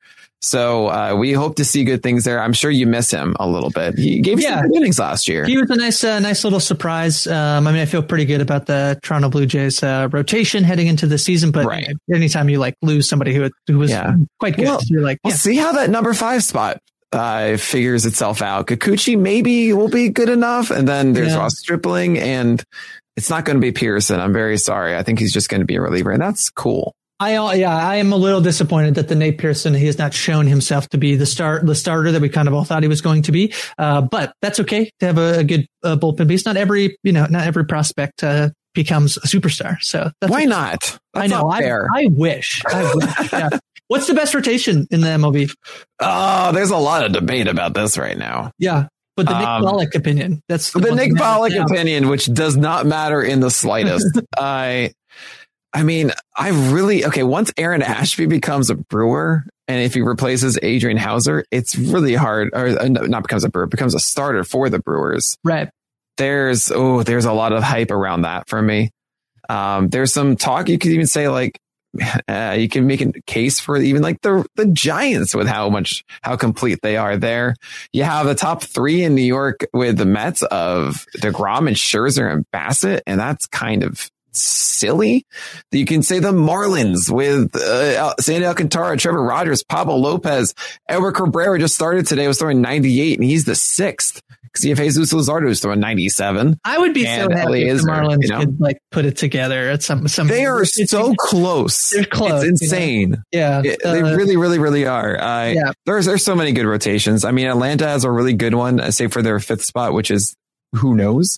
So uh, we hope to see good things there. I'm sure you miss him a little bit. He gave yeah. some good innings last year. He was a nice, uh, nice little surprise. Um, I mean, I feel pretty good about the Toronto Blue Jays uh, rotation heading into the season. But right. anytime you like lose somebody who who was yeah. quite good, well, you're like, yeah. we'll see how that number five spot uh, figures itself out. Kikuchi maybe will be good enough. And then there's yeah. Ross Stripling, and it's not going to be Pearson. I'm very sorry. I think he's just going to be a reliever, and that's cool. I, yeah, I am a little disappointed that the Nate Pearson, he has not shown himself to be the start, the starter that we kind of all thought he was going to be. Uh, but that's okay to have a, a good uh, bullpen piece. Not every, you know, not every prospect, uh, becomes a superstar. So that's why not? That's I know. Not fair. I, I wish. I wish. Yeah. What's the best rotation in the M L B? Oh, there's a lot of debate about this right now. Yeah. But the Nick Um, Pollock opinion, that's the, The one Nick thing that- Pollock yeah. opinion, which does not matter in the slightest. I, I mean, I really, okay, once Aaron Ashby becomes a Brewer and if he replaces Adrian Hauser, it's really hard, or uh, not becomes a Brewer, becomes a starter for the Brewers. Right. There's, oh, there's a lot of hype around that for me. Um, there's some talk, you could even say like, Uh, you can make a case for even like the the Giants with how much how complete they are there. You have the top three in New York with the Mets of DeGrom and Scherzer and Bassett, and that's kind of silly. You can say the Marlins with uh, Sandy Alcantara, Trevor Rogers, Pablo Lopez, Edward Cabrera just started today, was throwing ninety-eight, and he's the sixth. Because you have Jesus Luzardo who's throwing ninety-seven. I would be so And happy if Eliezer, the Marlins you know? could like put it together at some some. They are it's- so close. They're close, It's insane. Yeah, It- they uh, really, really, really are. Uh, yeah. There's there's so many good rotations. I mean, Atlanta has a really good one, uh, save for their fifth spot, which is who knows.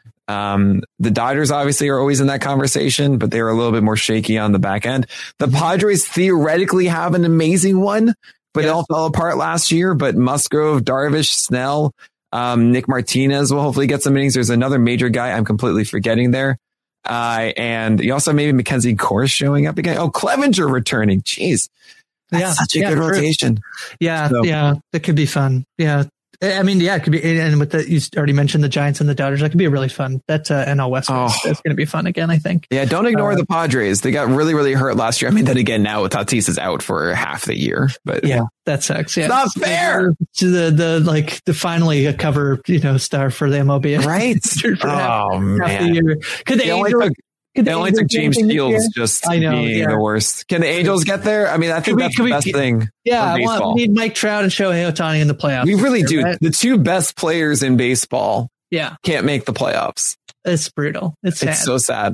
Um, the Dodgers obviously are always in that conversation, but they're a little bit more shaky on the back end. The Padres theoretically have an amazing one, but it Yeah. all fell apart last year. But Musgrove, Darvish, Snell, um, Nick Martinez will hopefully get some innings. There's another major guy I'm completely forgetting there. Uh, and you also have maybe Mackenzie Kors showing up again. Oh, Clevenger returning. Jeez. That's Yeah, such a yeah, good true. rotation. Yeah, So- yeah, that could be fun. Yeah, I mean, yeah, it could be. And with the you already mentioned the Giants and the Dodgers, that could be a really fun. That uh, N L West Oh. is going to be fun again, I think. Yeah, don't ignore Uh, the Padres. They got really, really hurt last year. I mean, then again, now Tatis is out for half the year. But Yeah, that sucks. Yeah, It's not fair. To the the like the finally a cover you know star for the M L B, right? for half, Oh half the man, year. Could the it only Angels? took, Could it the only Angels took do James anything this year? Shields just I know, being yeah. the worst. Can the Angels get there? I mean, I think we- that's can the we best get- thing. Yeah, for I want, baseball. we need Mike Trout and Shohei Ohtani in the playoffs. We really do. Right? The two best players in baseball Yeah, can't make the playoffs. it's brutal. It's sad. It's so sad.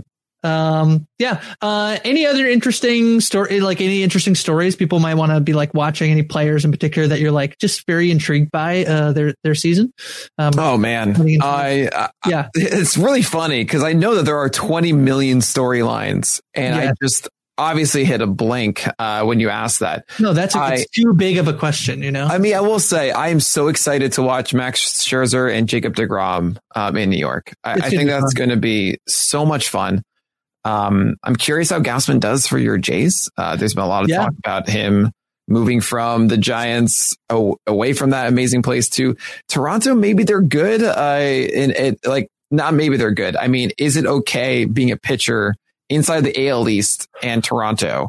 Um, yeah. Uh, any other interesting story, like any interesting stories people might want to be like watching, any players in particular that you're like just very intrigued by, uh, their, their season? Um, Oh man, I, I yeah, it's really funny because I know that there are twenty million storylines, and Yeah. I just obviously hit a blank uh, when you asked that. no, that's a, I- it's too big of a question, you know? I mean, I will say I am so excited to watch Max Scherzer and Jacob deGrom um, in New York. I, It's I gonna think be that's fun. going to be so much fun. Um, I'm curious how Gausman does for your Jays. Uh, there's been a lot of Yeah. talk about him moving from the Giants o- away from that amazing place to Toronto. Maybe they're good. Uh, and it like not maybe they're good. I mean, is it okay being a pitcher inside the A L East and Toronto?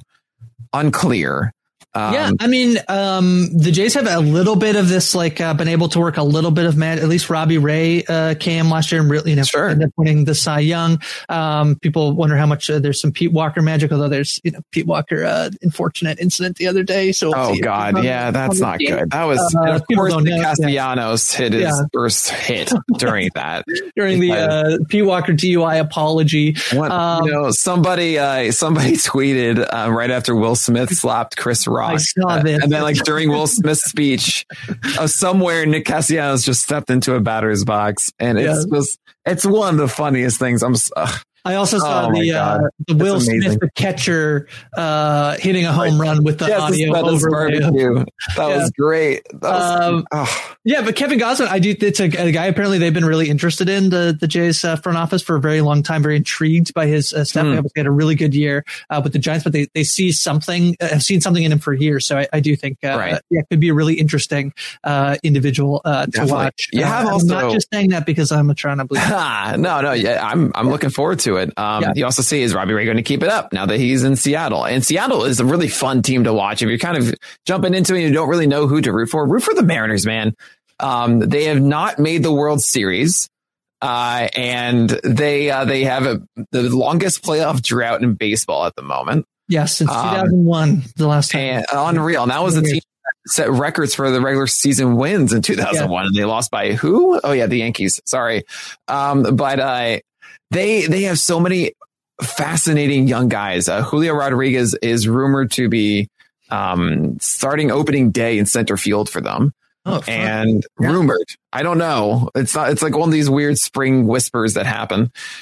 Unclear. Um, yeah, I mean, um, the Jays have a little bit of this, like, uh, been able to work a little bit of mad. At least Robbie Ray uh, came last year and really, you know, Sure. ended up winning the Cy Young. Um, people wonder how much uh, there's some Pete Walker magic, although there's, you know, Pete Walker uh, unfortunate incident the other day. So we'll Oh see. God, yeah, that's not good. That was, Uh, and of people course, don't the know, yeah. Castellanos hit his Yeah. first hit during that. during the uh, Pete Walker D U I apology. What, Um, you know, somebody, uh, somebody tweeted uh, right after Will Smith slapped Chris Rock, I saw Uh, this. and then like during Will Smith's speech, uh, somewhere Nick Castellanos just stepped into a batter's box, and it's Yeah. just, it's one of the funniest things. I'm. Uh, I also saw Oh, my the uh, God. the Will That's amazing. Smith, the catcher, uh, hitting a home run with the yes, audio that is overlay. barbecue. That Yeah. was great. That was, Um, oh. Yeah, but Kevin Gausman, I do. It's a, a guy. Apparently, they've been really interested in the the Jays uh, front office for a very long time. Very intrigued by his uh, stuff. Hmm. They obviously had a really good year uh, with the Giants, but they they see something. Uh, have seen something in him for years. So I, I do think, uh, Right. yeah, could be a really interesting uh, individual uh, to Definitely. watch. You Uh, have I'm also- not just saying that because I'm a Toronto Blue. no, no, yeah, I'm I'm looking forward to it. Um, Yeah. You also see is Robbie Ray going to keep it up now that he's in Seattle, and Seattle is a really fun team to watch. If you're kind of jumping into it and you don't really know who to root for, root for the Mariners, man. Um, they have not made the World Series, uh, and they uh, they have a, the longest playoff drought in baseball at the moment. Yes, since Um, two thousand one, the last time. And unreal. And that was the team that set records for the regular season wins in two thousand one, and they lost by who? Oh yeah, the Yankees. Sorry, um, but uh, they they have so many fascinating young guys. Uh, Julio Rodriguez is rumored to be um, starting opening day in center field for them. Oh, fun. And Yeah. rumored, I don't know. It's not. It's like one of these weird spring whispers that happen.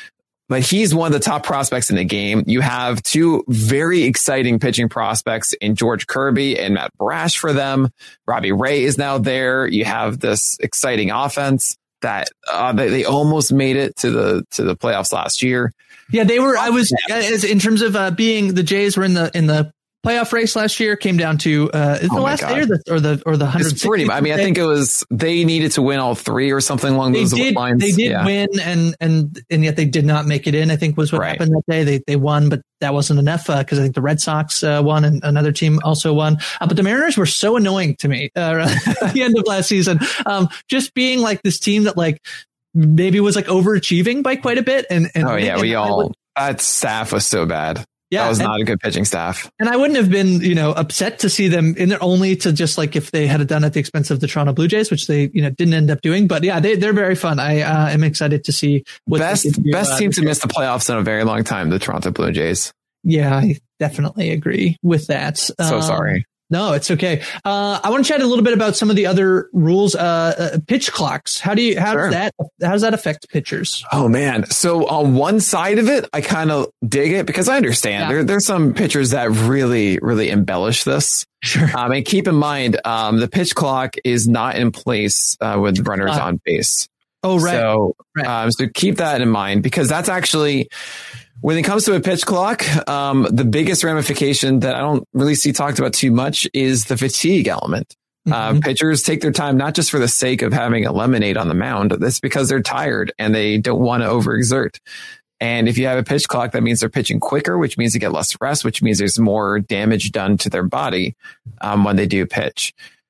but he's one of the top prospects in the game. You have two very exciting pitching prospects in George Kirby and Matt Brash for them. Robbie Ray is now there. You have this exciting offense that uh, they, they almost made it to the to the playoffs last year. Yeah, they were. I was as in terms of uh, being the Jays were in the in the playoff race last year. Came down to uh, is Oh the my last God. day or the or the or the hundred. It's pretty. I mean, I think it was they needed to win all three or something along They those did. lines. They did Yeah. win, and and and yet they did not make it in. I think was what Right. happened that day. They they won, but that wasn't enough because I think the Red Sox uh, won and another team also won. Uh, but the Mariners were so annoying to me uh, at the end of last season. Um, just being like this team that like maybe was like overachieving by quite a bit. And, and Oh yeah, and we I all would- that staff was so bad. yeah, That was and, not a good pitching staff. and I wouldn't have been, you know, upset to see them in there only to just like if they had it done at the expense of the Toronto Blue Jays, which they, you know, didn't end up doing. But yeah, they, they're very fun. I uh, am excited to see what they Best can do, best uh, team this to year. miss the playoffs in a very long time, the Toronto Blue Jays. Yeah, I definitely agree with that. So Um, sorry. No, it's okay. Uh, I want to chat a little bit about some of the other rules. Uh, uh, pitch clocks. How do you, how Sure. does that, how does that affect pitchers? Oh man. So on one side of it, I kind of dig it because I understand Yeah. there there's some pitchers that really, really embellish this. Sure. Um, and keep in mind, um, the pitch clock is not in place uh, with runners Uh, on base. Oh, right. So, Right. um, so keep that in mind because that's actually when it comes to a pitch clock, um, the biggest ramification that I don't really see talked about too much is the fatigue element. Uh, Mhm. pitchers take their time, not just for the sake of having a lemonade on the mound. It's because they're tired and they don't want to overexert. And if you have a pitch clock, that means they're pitching quicker, which means they get less rest, which means there's more damage done to their body um, when they do pitch.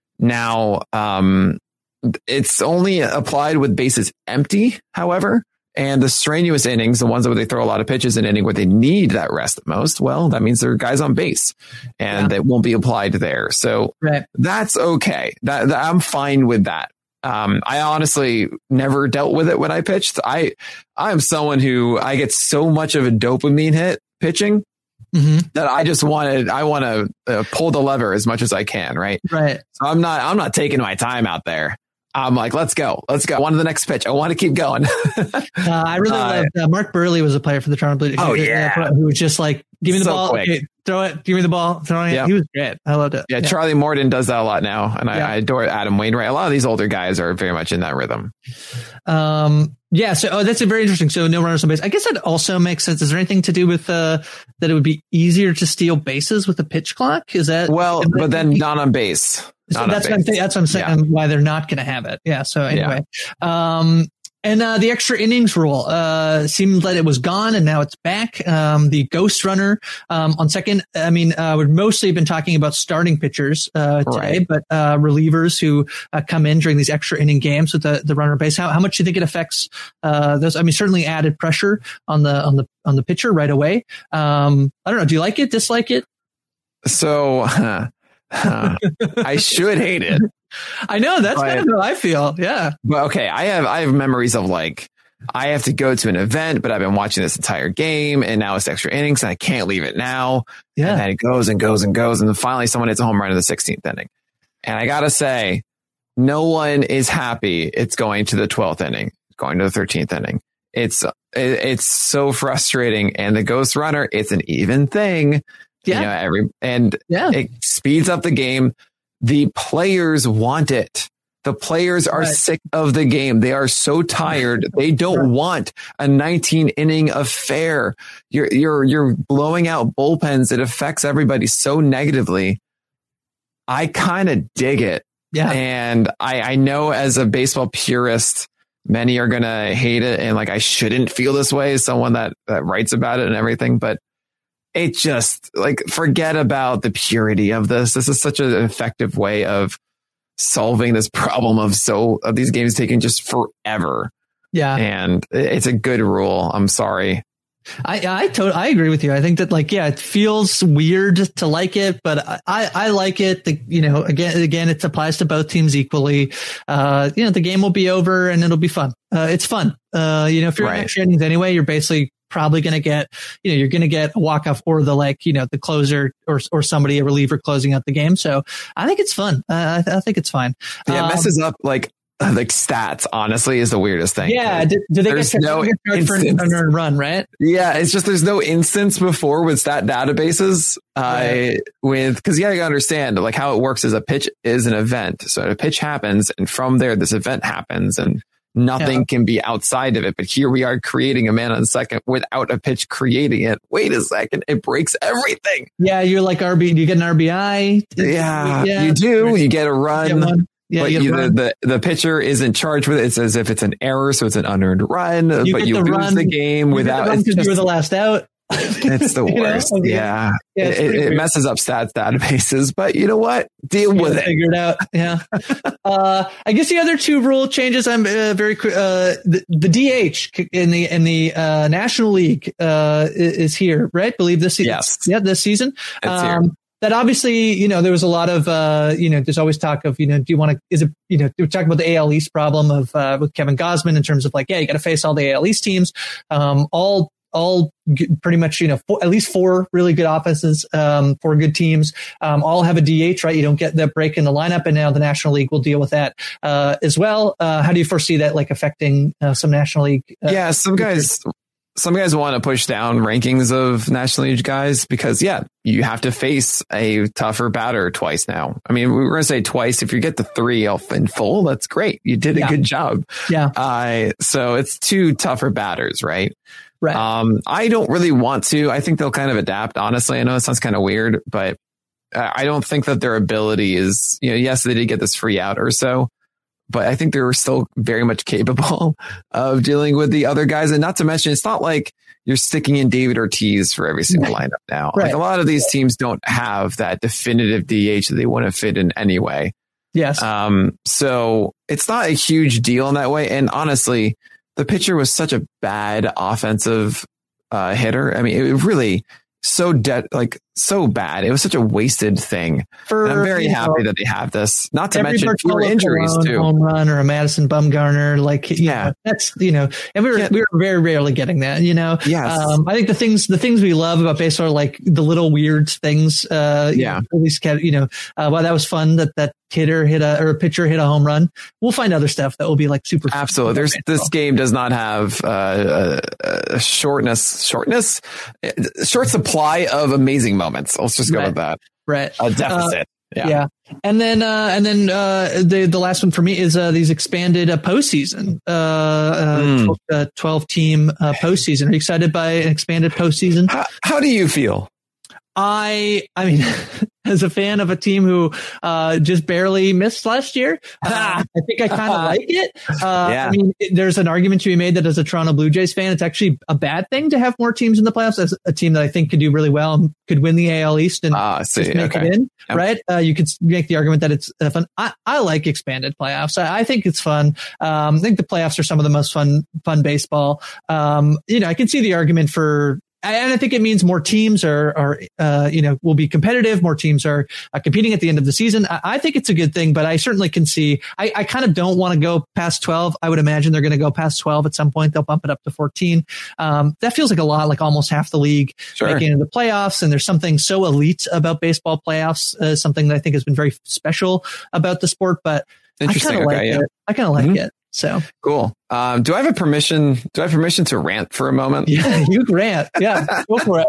Now, um, it's only applied with bases empty, however. And the strenuous innings, the ones where they throw a lot of pitches in inning where they need that rest the most, well, that means there are guys on base and Yeah. it won't be applied there. So Right. that's okay. That, that I'm fine with that. Um, I honestly never dealt with it when I pitched. I, I'm someone who I get so much of a dopamine hit pitching hmm that I just wanted, I want to uh, pull the lever as much as I can. Right. Right. So I'm not, I'm not taking my time out there. I'm like, let's go. Let's go. I want the next pitch. I want to keep going. Uh, I really Uh, loved uh, Mark Burley was a player for the Toronto Blue Jays. Oh, Who- yeah. who was just like, give me the So ball, quick. okay, throw it, give me the ball, throw it. Yep. He was great. I loved it. Yeah, Charlie Morton does that a lot now, and I, Yeah. I adore Adam Wainwright. A lot of these older guys are very much in that rhythm. Um, yeah. So oh, that's a very interesting. So no runners on base. I guess that also makes sense. Is there anything to do with uh, that it would be easier to steal bases with a pitch clock? Is that Well, is that- but then not on base. So Not on that's what I'm base. saying. That's what I'm saying. Yeah. um, Why they're not going to have it. Yeah. So anyway, um, and uh, the extra innings rule uh, seemed that it was gone, and now it's back. Um, the ghost runner um, on second. I mean, uh, we've mostly been talking about starting pitchers uh, today, Right. but uh, relievers who uh, come in during these extra inning games with the, the runner base. How, how much do you think it affects uh, those? I mean, certainly added pressure on the on the on the pitcher right away. Um, I don't know. Do you like it? Dislike it? So huh, huh, I should hate it. I know that's But- kind of how I feel. Yeah. But okay, I have I have memories of like I have to go to an event, but I've been watching this entire game, and now it's extra innings, and I can't leave it now. Yeah. And then it goes and goes and goes, and then finally someone hits a home run in the sixteenth inning. And I gotta say, no one is happy it's going to the twelfth inning, going to the thirteenth inning. It's it, it's so frustrating. And the ghost runner, it's an even thing. Yeah. You know, every and Yeah. it speeds up the game. The players want it. The players are Right. sick of the game. They are so tired. They don't Right. want a nineteen inning affair. You're you're you're blowing out bullpens. It affects everybody so negatively. I kind of dig it. Yeah. And I, I know as a baseball purist, many are going to hate it. And like, I shouldn't feel this way as someone that, that writes about it and everything, but it just like, forget about the purity of this. This is such an effective way of solving this problem of so of these games taking just forever. Yeah. And it's a good rule. I'm sorry. I I totally I agree with you. I think that like yeah, it feels weird to like it, but I I like it. The, you know, again again, it applies to both teams equally. Uh, you know, the game will be over and it'll be fun. Uh, it's fun. Uh, you know, if you're in Right. extra innings anyway, you're basically probably going to get, you know, you're going to get a walk off or the like, you know, the closer or or somebody, a reliever closing out the game. So I think it's fun. Uh, I, I think it's fine. Yeah, it Um, messes up like like stats, honestly, is the weirdest thing. Yeah. Did, did they there's get no for an unearned run, right? Yeah. It's just, there's no instance before with stat databases. Uh, with, cause you gotta understand like how it works is a pitch is an event. So a pitch happens and from there, this event happens and nothing yeah. can be outside of it. But here we are creating a man on second without a pitch creating it. Wait a second. It breaks everything. Yeah. You're like R B, you get an R B I. Yeah, yeah. You do. You get a run. Get Yeah, but you, the, the the pitcher isn't charged with it. It's as if it's an error, so it's an unearned run. You but you lose run, the game you without. Because you were the last out. It's the worst. know? Yeah, yeah it, it messes up stats databases. But you know what? Deal you with it. Figure it out. Yeah. uh, I guess the other two rule changes. I'm uh, very quick. Uh, the, the D H in the in the uh, National League uh, is here, right? Believe this season. Yes. Yeah, this season. It's um, here. That obviously, you know, there was a lot of, uh, you know, there's always talk of, you know, do you want to, is it, you know, we're talking about the A L East problem of, uh, with Kevin Gausman in terms of like, yeah, you got to face all the A L East teams, um, all, all pretty much, you know, four, at least four really good offenses, um, four good teams, um, all have a D H, right? You don't get that break in the lineup. And now the National League will deal with that, uh, as well. Uh, how do you foresee that like affecting, uh, some National League? Uh, yeah, some guys. Some guys want to push down rankings of National League guys because, yeah, you have to face a tougher batter twice now. I mean, we were going to say twice. If you get the three in full, that's great. You did a yeah. good job. Yeah. Uh, so it's two tougher batters, right? Right. Um, I don't really want to. I think they'll kind of adapt. Honestly, I know it sounds kind of weird, but I don't think that their ability is, you know, yes, they did get this free out or so. But I think they were still very much capable of dealing with the other guys. And not to mention, it's not like you're sticking in David Ortiz for every single lineup now. Right. Like a lot of these teams don't have that definitive D H that they want to fit in anyway. Yes. Um, so it's not a huge deal in that way. And honestly, the pitcher was such a bad offensive uh, hitter. I mean, it really so de- like so bad. It was such a wasted thing. For, and I'm very happy know, that they have this. Not to mention fewer injuries Colon, too. Home run or a Madison Bumgarner, like yeah, know, that's you know, and we were yeah. we were very rarely getting that. You know, yes. Um, I think the things the things we love about baseball are like the little weird things. Uh, yeah, at least you know, uh, well, that was fun that that hitter hit a or a pitcher hit a home run. We'll find other stuff that will be like super. Absolutely, there's this game does not have uh, a, a shortness, shortness, short supply of amazing moments. Let's just go right. with that. Right. A deficit. Uh, yeah. yeah. And then, uh, and then, uh, the, the last one for me is, uh, these expanded, uh, postseason, uh, uh, mm. twelve, uh, twelve team, uh, postseason. Are you excited by an expanded postseason? How, how do you feel? I, I mean, as a fan of a team who, uh, just barely missed last year, uh, I think I kind of like it. Uh, yeah. I mean, it, there's an argument to be made that as a Toronto Blue Jays fan, it's actually a bad thing to have more teams in the playoffs. As a team that I think could do really well and could win the A L East and uh, see, just make okay. it in, yep. right? Uh, you could make the argument that it's uh, fun. I, I like expanded playoffs. I, I think it's fun. Um, I think the playoffs are some of the most fun, fun baseball. Um, you know, I can see the argument for, and I think it means more teams are, are, uh, you know, will be competitive. More teams are uh, competing at the end of the season. I, I think it's a good thing, but I certainly can see, I, I kind of don't want to go past twelve. I would imagine they're going to go past twelve at some point. They'll bump it up to fourteen. Um, that feels like a lot, like almost half the league sure. making it into the playoffs. And there's something so elite about baseball playoffs, uh, something that I think has been very special about the sport, but I kind of okay, like yeah. it. I kind of like mm-hmm. it. So cool. Um, do I have a permission? Do I have permission to rant for a moment? Yeah, you rant. Yeah, go for it.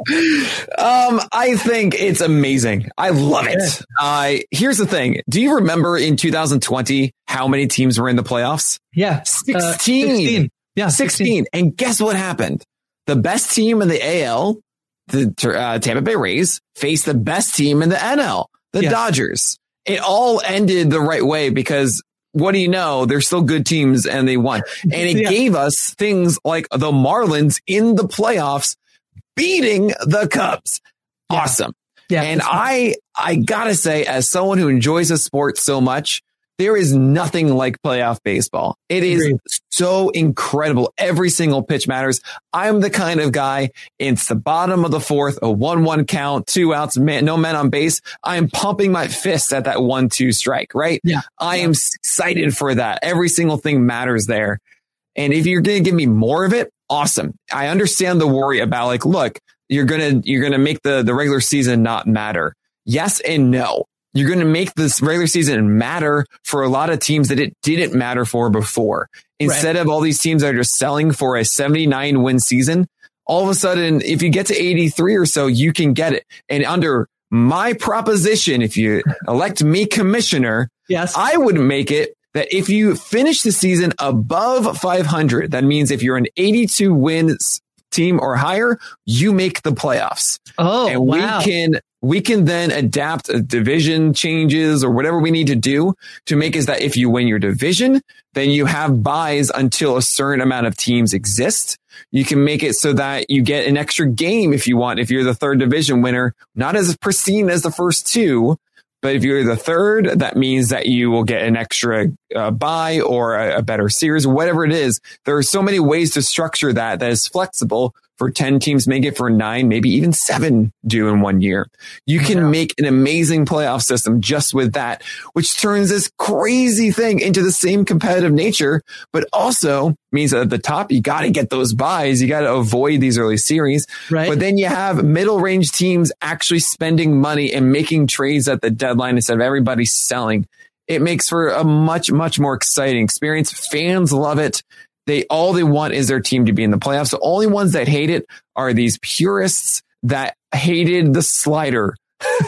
Um, I think it's amazing. I love it. Uh, here's the thing. Do you remember in two thousand twenty how many teams were in the playoffs? Yeah, sixteen. Uh, sixteen. Yeah, sixteen. sixteen. And guess what happened? The best team in the A L, the uh, Tampa Bay Rays, faced the best team in the N L, the yeah. Dodgers. It all ended the right way because what do you know? They're still good teams and they won. And it yeah. gave us things like the Marlins in the playoffs beating the Cubs. Yeah. Awesome. Yeah. And I, I gotta say, as someone who enjoys a sport so much, there is nothing like playoff baseball. It is Agreed. So incredible. Every single pitch matters. I'm the kind of guy, it's the bottom of the fourth, a one one count, two outs, man, no men on base. I'm pumping my fists at that one two strike, right? Yeah. I yeah. am excited for that. Every single thing matters there. And if you're going to give me more of it, awesome. I understand the worry about like, look, you're going to, you're going to make the, the regular season not matter. Yes and no. You're going to make this regular season matter for a lot of teams that it didn't matter for before. Instead right. of all these teams that are just selling for a seventy-nine win season, all of a sudden, if you get to eighty-three or so, you can get it. And under my proposition, if you elect me commissioner, yes, I would make it that if you finish the season above five hundred, that means if you're an eighty-two win team or higher, you make the playoffs. Oh, and wow. we can we can then adapt division changes or whatever we need to do to make is that if you win your division, then you have buys until a certain amount of teams exist. You can make it so that you get an extra game if you want, if you're the third division winner, not as pristine as the first two. But if you're the third, that means that you will get an extra uh, buy or a, a better series, whatever it is. There are so many ways to structure that that is flexible for ten teams, make it for nine, maybe even seven do in one year. You can yeah. make an amazing playoff system just with that, which turns this crazy thing into the same competitive nature, but also means that at the top, you got to get those buys. You got to avoid these early series. Right. But then you have middle range teams actually spending money and making trades at the deadline instead of everybody selling. It makes for a much, much more exciting experience. Fans love it. They all they want is their team to be in the playoffs. The only ones that hate it are these purists that hated the slider.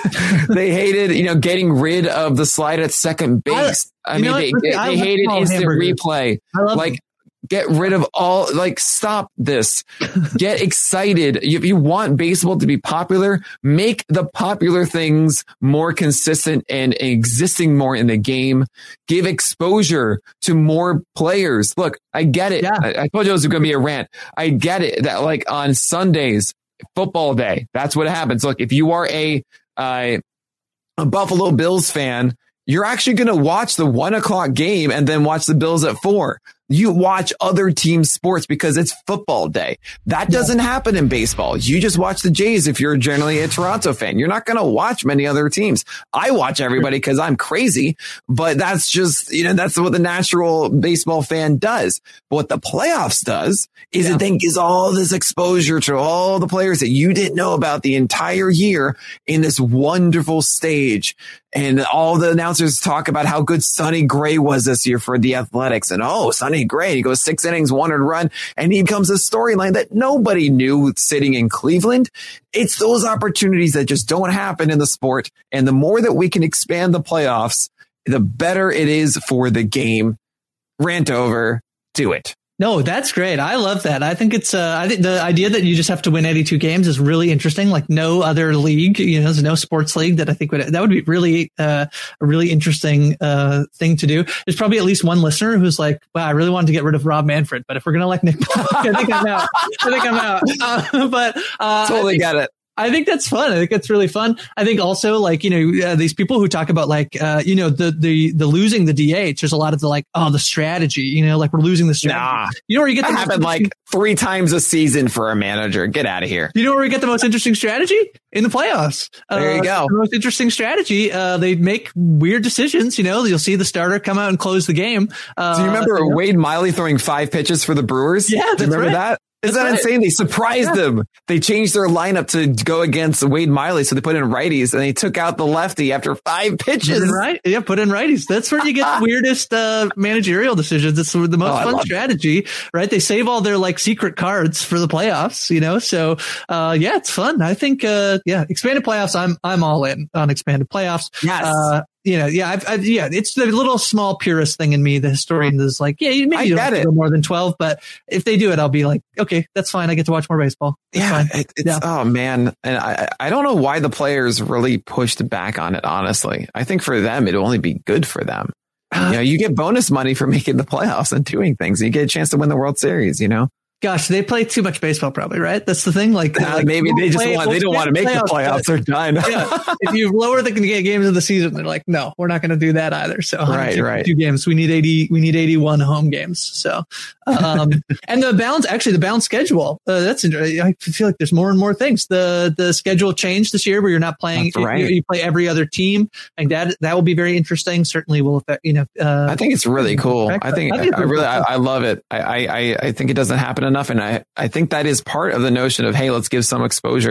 They hated, you know, getting rid of the slide at second base. I, I mean, they, they, they hated instant replay. I love like, them. Get rid of all, like, stop this. Get excited. If you want baseball to be popular, make the popular things more consistent and existing more in the game. Give exposure to more players. Look, I get it. Yeah. I, I told you it was going to be a rant. I get it that, like, on Sundays, football day, that's what happens. Look, if you are a, uh, a Buffalo Bills fan, you're actually going to watch the one o'clock game and then watch the Bills at four. You watch other teams' sports because it's football day. That doesn't happen in baseball. You just watch the Jays if you're generally a Toronto fan. You're not going to watch many other teams. I watch everybody because I'm crazy, but that's just, you know, that's what the natural baseball fan does. But what the playoffs does is yeah. it then gives all this exposure to all the players that you didn't know about the entire year in this wonderful stage. And all the announcers talk about how good Sonny Gray was this year for the Athletics. And oh, Sonny Gray, he goes six innings, one earned run, and he becomes a storyline that nobody knew sitting in Cleveland. It's those opportunities that just don't happen in the sport. And the more that we can expand the playoffs, the better it is for the game. Rant over. Do it. No, that's great. I love that. I think it's, uh, I think the idea that you just have to win eighty-two games is really interesting. Like no other league, you know, there's no sports league that I think would, that would be really, uh, a really interesting, uh, thing to do. There's probably at least one listener who's like, wow, I really wanted to get rid of Rob Manfred, but if we're going to elect Nick, I think I'm out. I think I'm out. Uh, but, uh, totally think, got it. I think that's fun. I think that's really fun. I think also like, you know, uh, these people who talk about like, uh, you know, the, the, the losing the D H, there's a lot of the like, oh, the strategy, you know, like we're losing the strategy. Nah, you know where you get that the happened like three times a season for a manager. Get out of here. You know where we get the most interesting strategy? In the playoffs. There you uh, go. The most interesting strategy. Uh, they make weird decisions. You know, you'll see the starter come out and close the game. Uh, Do you remember you know? Wade Miley throwing five pitches for the Brewers? Yeah, that's Do you remember right. that? Isn't that right. insane? They surprised yeah. them. They changed their lineup to go against Wade Miley, so they put in righties, and they took out the lefty after five pitches. Right? Yeah, put in righties. That's where you get the weirdest uh, managerial decisions. It's the most oh, fun strategy, it. right? They save all their like secret cards for the playoffs, you know. So, uh, yeah, it's fun. I think, uh, yeah, expanded playoffs. I'm I'm all in on expanded playoffs. Yes. Uh, You know, yeah, I've, I've, yeah, it's the little small purist thing in me. The historian is like, yeah, maybe you don't have to go more than twelve, but if they do it, I'll be like, okay, that's fine. I get to watch more baseball. That's yeah, fine. it, it's yeah. oh man, and I I don't know why the players really pushed back on it. Honestly, I think for them it'd only be good for them. Uh, you know, you get bonus money for making the playoffs and doing things. And you get a chance to win the World Series. You know. Gosh, they play too much baseball, probably, right? That's the thing. Like, uh, like maybe they just play, want, they don't want to make the playoffs. They're done. Yeah. If you lower the games of the season, they're like, no, we're not going to do that either. So, right, right. Two games. We need eighty. We need eighty-one home games. So, um, and the balance, actually, the balance schedule. Uh, that's interesting. I feel like there's more and more things. The the schedule changed this year, where you're not playing. Right. You, you play every other team, and that that will be very interesting. Certainly, will affect. You know, uh, I think it's really cool. I think I, think I, I really, I, I love it. I, I I think it doesn't happen enough, and I. I think that is part of the notion of, hey, let's give some exposure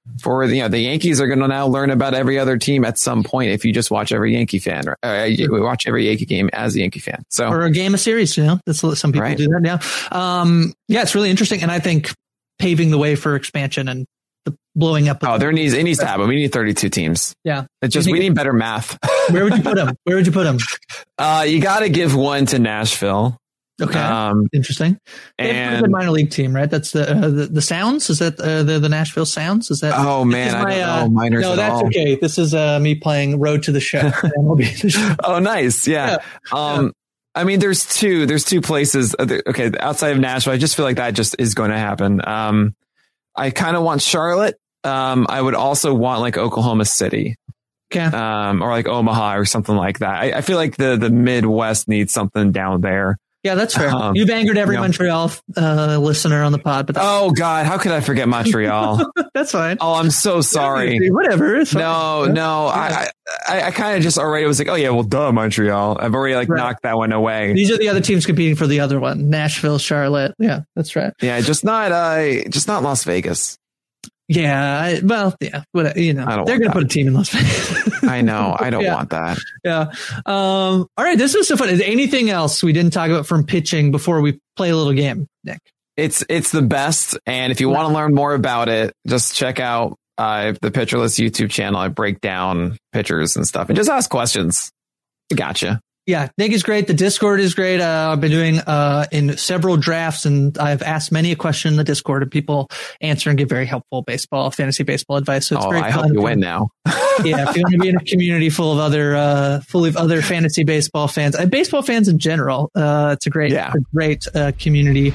for you know the Yankees are going to now learn about every other team at some point if you just watch every Yankee fan or uh, you watch every Yankee game as a Yankee fan. So or a game of series, you know, that's some people right. do that now. Um, yeah, it's really interesting, and I think paving the way for expansion and the blowing up. Oh, there needs it needs to happen. We need thirty-two teams. Yeah, it's just we need better math. Where would you put them? Where would you put them? Uh, you got to give one to Nashville. Okay, um, interesting. They have a minor league team, right? That's the uh, the, the Sounds. Is that uh, the the Nashville Sounds? Is that? Oh man, my, I don't uh, know minors. No, that's all. okay. This is uh, me playing Road to the Show. the show. Oh, nice. Yeah. yeah. Um, yeah. I mean, there's two. There's two places. Okay, outside of Nashville, I just feel like that just is going to happen. Um, I kind of want Charlotte. Um, I would also want like Oklahoma City. Okay. Um, or like Omaha or something like that. I, I feel like the the Midwest needs something down there. Yeah, that's fair. Um, You've angered every you know, Montreal uh, listener on the pod. But oh God, how could I forget Montreal? That's fine. Oh, I'm so sorry. Yeah, whatever. It's no, no. Yeah. I, I, I kind of just already was like, oh yeah, well, duh, Montreal. I've already like right. knocked that one away. These are the other teams competing for the other one: Nashville, Charlotte. Yeah, that's right. Yeah, just not, uh, just not Las Vegas. Yeah, I, well, yeah, whatever, you know, they're going to put a team in Las Vegas. I know. I don't yeah. want that. Yeah. Um, all right. This was so fun. Is there anything else we didn't talk about from pitching before we play a little game, Nick? It's, it's the best. And if you want to learn more about it, just check out uh, the Pitcherless YouTube channel. I break down pitchers and stuff and just ask questions. I gotcha. Yeah, Nick is great. The Discord is great. Uh, I've been doing uh, in several drafts, and I've asked many a question in the Discord, and people answer and give very helpful baseball, fantasy baseball advice. So it's oh, very I fun. hope you win now. Yeah, if you want to be in a community full of other, uh, full of other fantasy baseball fans, and baseball fans in general, uh, it's a great, yeah. a great uh, community.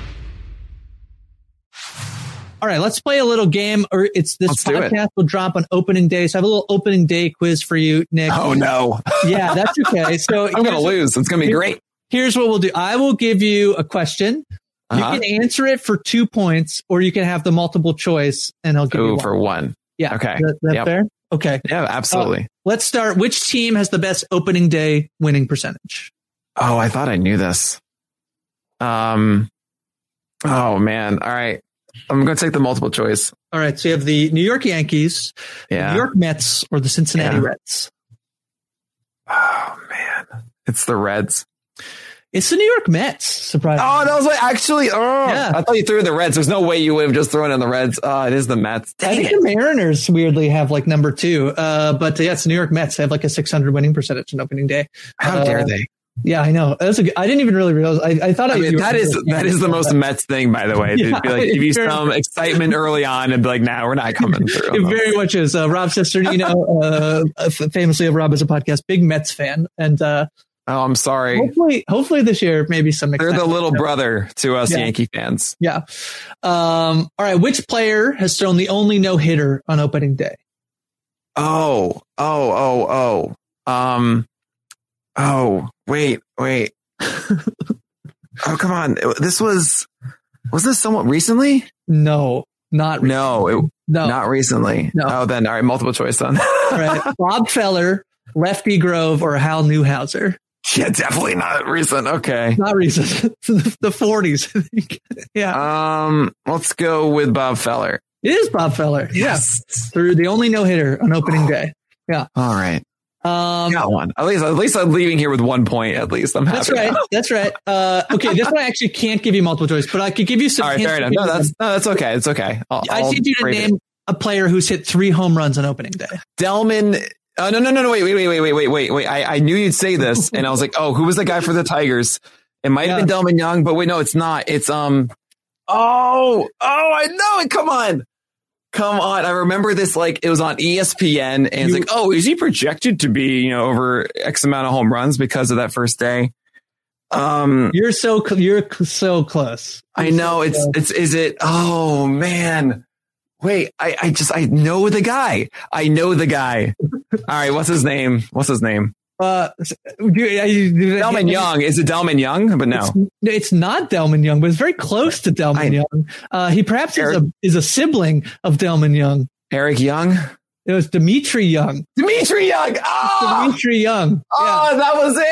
All right, let's play a little game. Or it's this let's podcast will drop on opening day. So I have a little opening day quiz for you, Nick. Oh no! Yeah, that's okay. So I'm going to lose. It's going to be great. Here's what we'll do. I will give you a question. You uh-huh. can answer it for two points, or you can have the multiple choice, and I'll give Ooh, you one. for one. Yeah. Okay. Is that, that yep. fair? Okay. Yeah, absolutely. Uh, let's start. Which team has the best opening day winning percentage? Oh, I thought I knew this. Um. Oh man. All right. I'm going to take the multiple choice. All right. So you have the New York Yankees, yeah. the New York Mets, or the Cincinnati yeah. Reds. Oh man, it's the Reds. It's the New York Mets. Surprisingly. Oh, that was like actually. Oh, yeah. I thought you threw in the Reds. There's no way you would have just thrown in the Reds. Oh, it is the Mets. Dang I think it. the Mariners weirdly have like number two. Uh, but uh, yeah, it's the New York Mets. They have like a six hundred winning percentage in opening day. How uh, dare they? Yeah, I know. That's a good, I didn't even really realize. I, I thought I mean, that is that is the most Mets thing, by the way. Yeah, They'd be like, give you some excitement early on and be like, nah, we're not coming through. It very much is. Uh, Rob Cesternino, uh, famously of Rob as a podcast, big Mets fan. And uh, oh, I'm sorry. Hopefully, hopefully this year, maybe some They're the little brother to us yeah. Yankee fans. Yeah. Um, all right. Which player has thrown the only no-hitter on opening day? Oh, oh, oh, oh. Um, oh, wait, wait. Oh, come on. This was, was this somewhat recently? No, not recently. No, it, no, not recently. No. Oh, then, all right, multiple choice then. All right. Bob Feller, Lefty Grove, or Hal Newhouser? Yeah, definitely not recent. Okay. Not recent. The forties, I think. Yeah. Um, let's go with Bob Feller. It is Bob Feller. Yes. Yeah. Through the only no-hitter on opening day. Yeah. All right. Um, Got one. At least, at least I'm leaving here with one point. At least I'm happy. That's right. Now. That's right. Uh, okay, this one I actually can't give you multiple choice, but I could give you some. All right, fair enough. No, that's no, that's okay. It's okay. I'll, I need you to name it. a player who's hit three home runs on opening day. Delman. Oh no, no, no, no! Wait, wait, wait, wait, wait, wait, wait, wait! I, I knew you'd say this, and I was like, oh, who was the guy for the Tigers? It might have yeah. been Delman Young, but wait, no, it's not. It's um. Oh, oh, I know it. Come on. Come on. I remember this, like, it was on E S P N, and it's like, oh, is he projected to be, you know, over X amount of home runs because of that first day? Um, you're so, you're so close. You're I know so it's, close. it's, is it, oh man, wait, I, I just, I know the guy. I know the guy. All right. What's his name? What's his name? Uh, do, do, Delman Young. Is it Delman Young? But no, it's, it's not Delman Young, but it's very close to Delman I, Young. Uh, he perhaps Eric, is a is a sibling of Delman Young. Eric Young. It was Dimitri Young. Dimitri Young. Oh, Dimitri Young. Oh, yeah. That was it.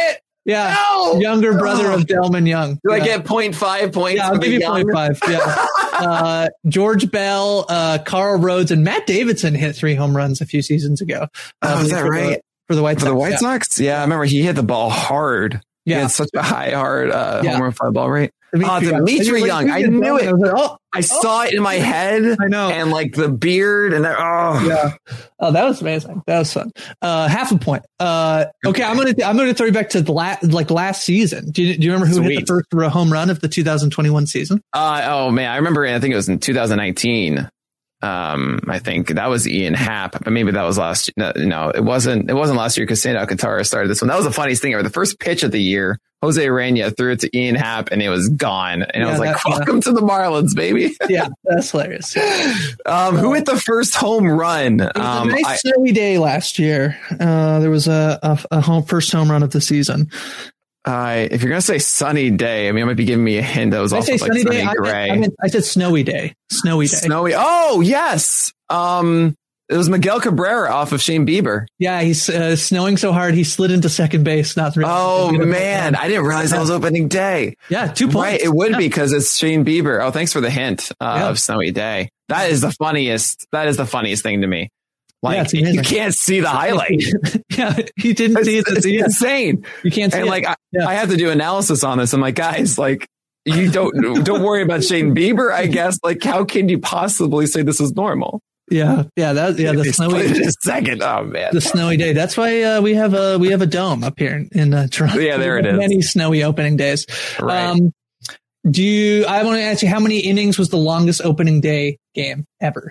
Yeah. No! Younger brother of Delman Young. Do yeah. I get zero point five points? Yeah, I'll give you zero point five. Yeah. uh, George Bell, uh, Carl Rhodes, and Matt Davidson hit three home runs a few seasons ago. Uh, oh, is that for right? The, for the White for Sox. the White yeah. Sox? Yeah, I remember he hit the ball hard. Yeah. He had such a high, hard uh, yeah. home run fly ball rate. Dimitri, oh, Dimitri Young. Young. I knew it. I, like, oh, I saw oh. it in my head. I know. And like the beard and that, oh. Yeah. Oh, that was amazing. That was fun. Uh, half a point. Uh, okay. I'm going to, I'm going to throw you back to the last, like last season. Do you, do you remember who Sweet. hit the first home run of the two thousand twenty-one season? Uh, oh man. I remember, I think it was in two thousand nineteen. Um, I think that was Ian Happ, but maybe that was last year. No, no, it wasn't, it wasn't last year because Sandy Alcantara started this one. That was the funniest thing ever. The first pitch of the year, Jose Urena threw it to Ian Happ and it was gone. And yeah, I was like, that, welcome yeah. to the Marlins, baby. Yeah, that's hilarious. um, who hit the first home run? It was um, a nice I, snowy day last year. Uh, there was a, a, a home first home run of the season. Uh, if you're going to say sunny day, I mean, it might be giving me a hint. That was also like sunny, sunny gray. I, meant, I, meant, I said snowy day. Snowy day. Snowy. Oh, yes. Um, it was Miguel Cabrera off of Shane Bieber. Yeah, he's uh, snowing so hard he slid into second base. Not really. Oh man, I didn't realize that was opening day. Yeah, two points. Right, it would yeah. be because it's Shane Bieber. Oh, thanks for the hint uh, yeah. of snowy day. That is the funniest. That is the funniest thing to me. Like yeah, you can't see the highlight. yeah, he didn't it's, see it. It's yeah. insane. You can't see and it. like I, yeah. I have to do analysis on this. I'm like, guys, like you don't don't worry about Shane Bieber. I guess like how can you possibly say this is normal? Yeah, yeah, that yeah. The it's snowy in a second. Oh man, the snowy day. That's why uh, we have a we have a dome up here in, in uh, Toronto. Yeah, there it is. Many snowy opening days. Right. Um, do you? I want to ask you, how many innings was the longest opening day game ever?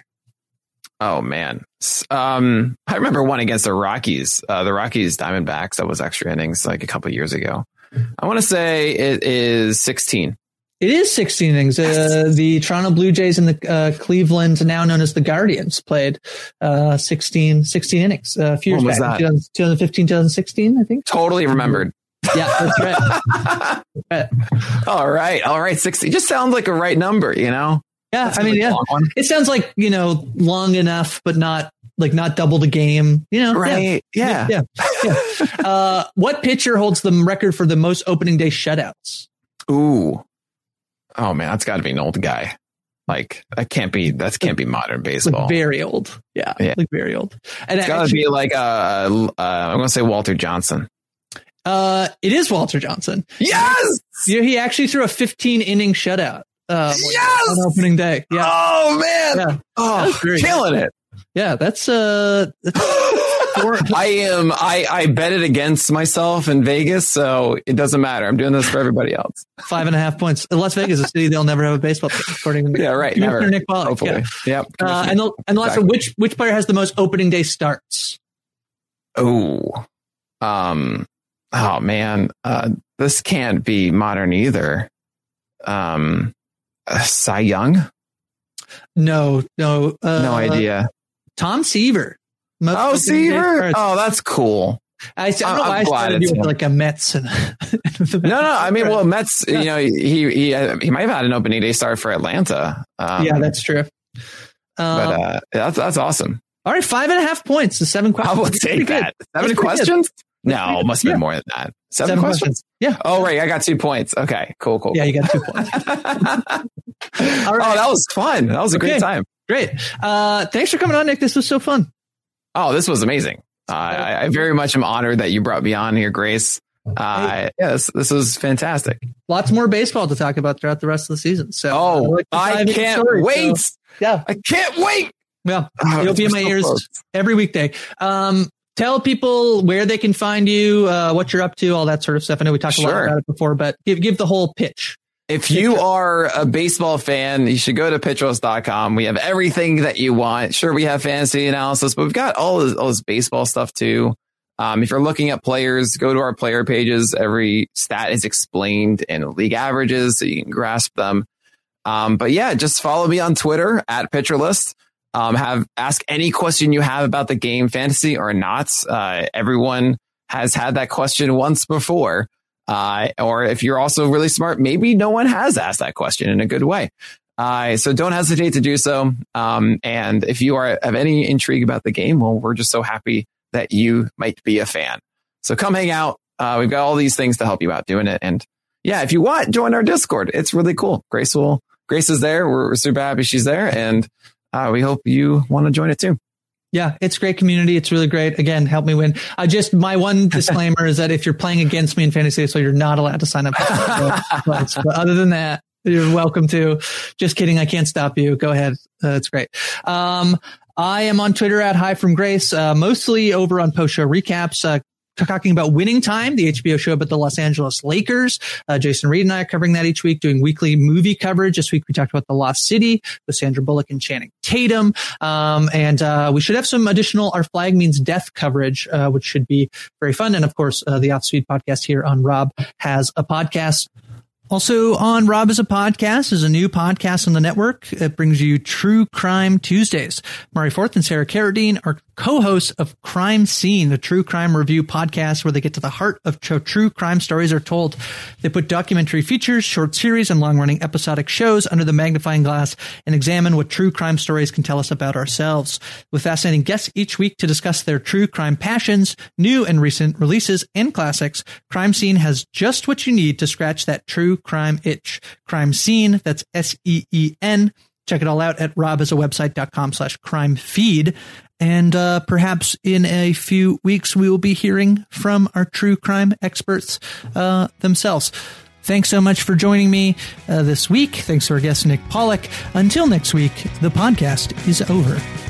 Oh man, um, I remember one against the Rockies, uh, the Rockies Diamondbacks. That was extra innings like a couple of years ago. I want to say it is sixteen. It is sixteen innings. Uh, the Toronto Blue Jays and the uh, Cleveland, now known as the Guardians, played uh, sixteen, sixteen innings uh, a few years when back. Was that? twenty fifteen, twenty sixteen, I think. Totally remembered. Yeah, that's right. right. All right. All right. sixty just sounds like a right number, you know? Yeah. I mean, yeah, it sounds like, you know, long enough, but not like not double the game, you know? Right. Yeah. Yeah. yeah. yeah. uh, what pitcher holds the record for the most opening day shutouts? Ooh. Oh man, that's got to be an old guy. Like that can't be. That can't be modern baseball. Like very old. Yeah, yeah. Like very old. And it's got to be like uh, uh, I'm going to say Walter Johnson. Uh, it is Walter Johnson. Yes. Yeah, he actually threw a fifteen inning shutout. Uh, yes. On opening day. Yeah. Oh man. Yeah. Oh, killing it. Yeah, that's uh. That's I am. I, I bet it against myself in Vegas, so it doesn't matter. I'm doing this for everybody else. Five and a half points. Las Vegas, a city they'll never have a baseball team, according to yeah, right. Never. Nick Pollock. Hopefully. Yeah. Yep. Uh, and the, and the last exactly. one, which which player has the most opening day starts? Oh, um, oh man, uh, this can't be modern either. Um, uh, Cy Young? No, no, uh, no idea. Tom Seaver. Most oh, Seaver! Oh, that's cool. I, I don't know why I started with like a Mets. And no, no. I mean, well, Mets. Yeah. You know, he he he might have had an opening day start for Atlanta. Um, yeah, that's true. Um, but uh, that's that's awesome. All right, five and a half points to seven questions. I will take that. Seven questions? No, must have been yeah. more than that. Seven, Seven questions? questions? Yeah. Oh, right. I got two points. Okay. Cool, cool. Yeah, cool. you got two points. All right. Oh, that was fun. That was a okay. great time. Great. Uh, thanks for coming on, Nick. This was so fun. Oh, this was amazing. Uh, I, I very much am honored that you brought me on here, Grace. Uh, hey. Yeah, this, this was fantastic. Lots more baseball to talk about throughout the rest of the season. So, oh, like I can't story, wait. So, yeah. I can't wait. Well, oh, you'll be in my so ears close. every weekday. Um, tell people where they can find you, uh, what you're up to, all that sort of stuff. I know we talked sure. a lot about it before, but give give the whole pitch. If you are a baseball fan, you should go to pitch list dot com. We have everything that you want. Sure, we have fantasy analysis, but we've got all this, all this baseball stuff too. Um, if you're looking at players, go to our player pages. Every stat is explained in league averages so you can grasp them. Um, but yeah, just follow me on Twitter at PitcherList. Um, have ask any question you have about the game, fantasy or not. Uh, everyone has had that question once before. Uh, or if you're also really smart, maybe no one has asked that question in a good way. Uh, so don't hesitate to do so. Um, and if you are have any intrigue about the game, well, we're just so happy that you might be a fan. So come hang out, Uh, we've got all these things to help you out doing it. And yeah, if you want, join our Discord. It's really cool. Grace will, Grace is there. We're, we're super happy she's there. And uh, we hope you want to join it too. Yeah, it's a great community. It's really great. Again, help me win. I just, my one disclaimer is that if you're playing against me in Fantasy Baseball, you're not allowed to sign up. But other than that, you're welcome to. Just kidding. I can't stop you. Go ahead. Uh, it's great. Um, I am on Twitter at Hi From Grace, uh, mostly over on post show recaps, uh, talking about Winning Time, the H B O show about the Los Angeles Lakers. Uh, Jason Reed and I are covering that each week, doing weekly movie coverage. This week we talked about The Lost City with Sandra Bullock and Channing Tatum. Um, and uh, we should have some additional Our Flag Means Death coverage, uh, which should be very fun. And of course, uh, the Off Speed podcast here on Rob Has a Podcast. Also on Rob Has a Podcast is a new podcast on the network that brings you True Crime Tuesdays. Murray Forth and Sarah Carradine are co-hosts of Crime Scene, the true crime review podcast where they get to the heart of how true crime stories are told. They put documentary features, short series, and long-running episodic shows under the magnifying glass and examine what true crime stories can tell us about ourselves. With fascinating guests each week to discuss their true crime passions, new and recent releases, and classics, Crime Scene has just what you need to scratch that true crime itch. Crime Scene, that's S E E N. Check it all out at robasawebsite.com slash crime feed. And uh, perhaps in a few weeks, we will be hearing from our true crime experts uh, themselves. Thanks so much for joining me uh, this week. Thanks to our guest, Nick Pollack. Until next week, the podcast is over.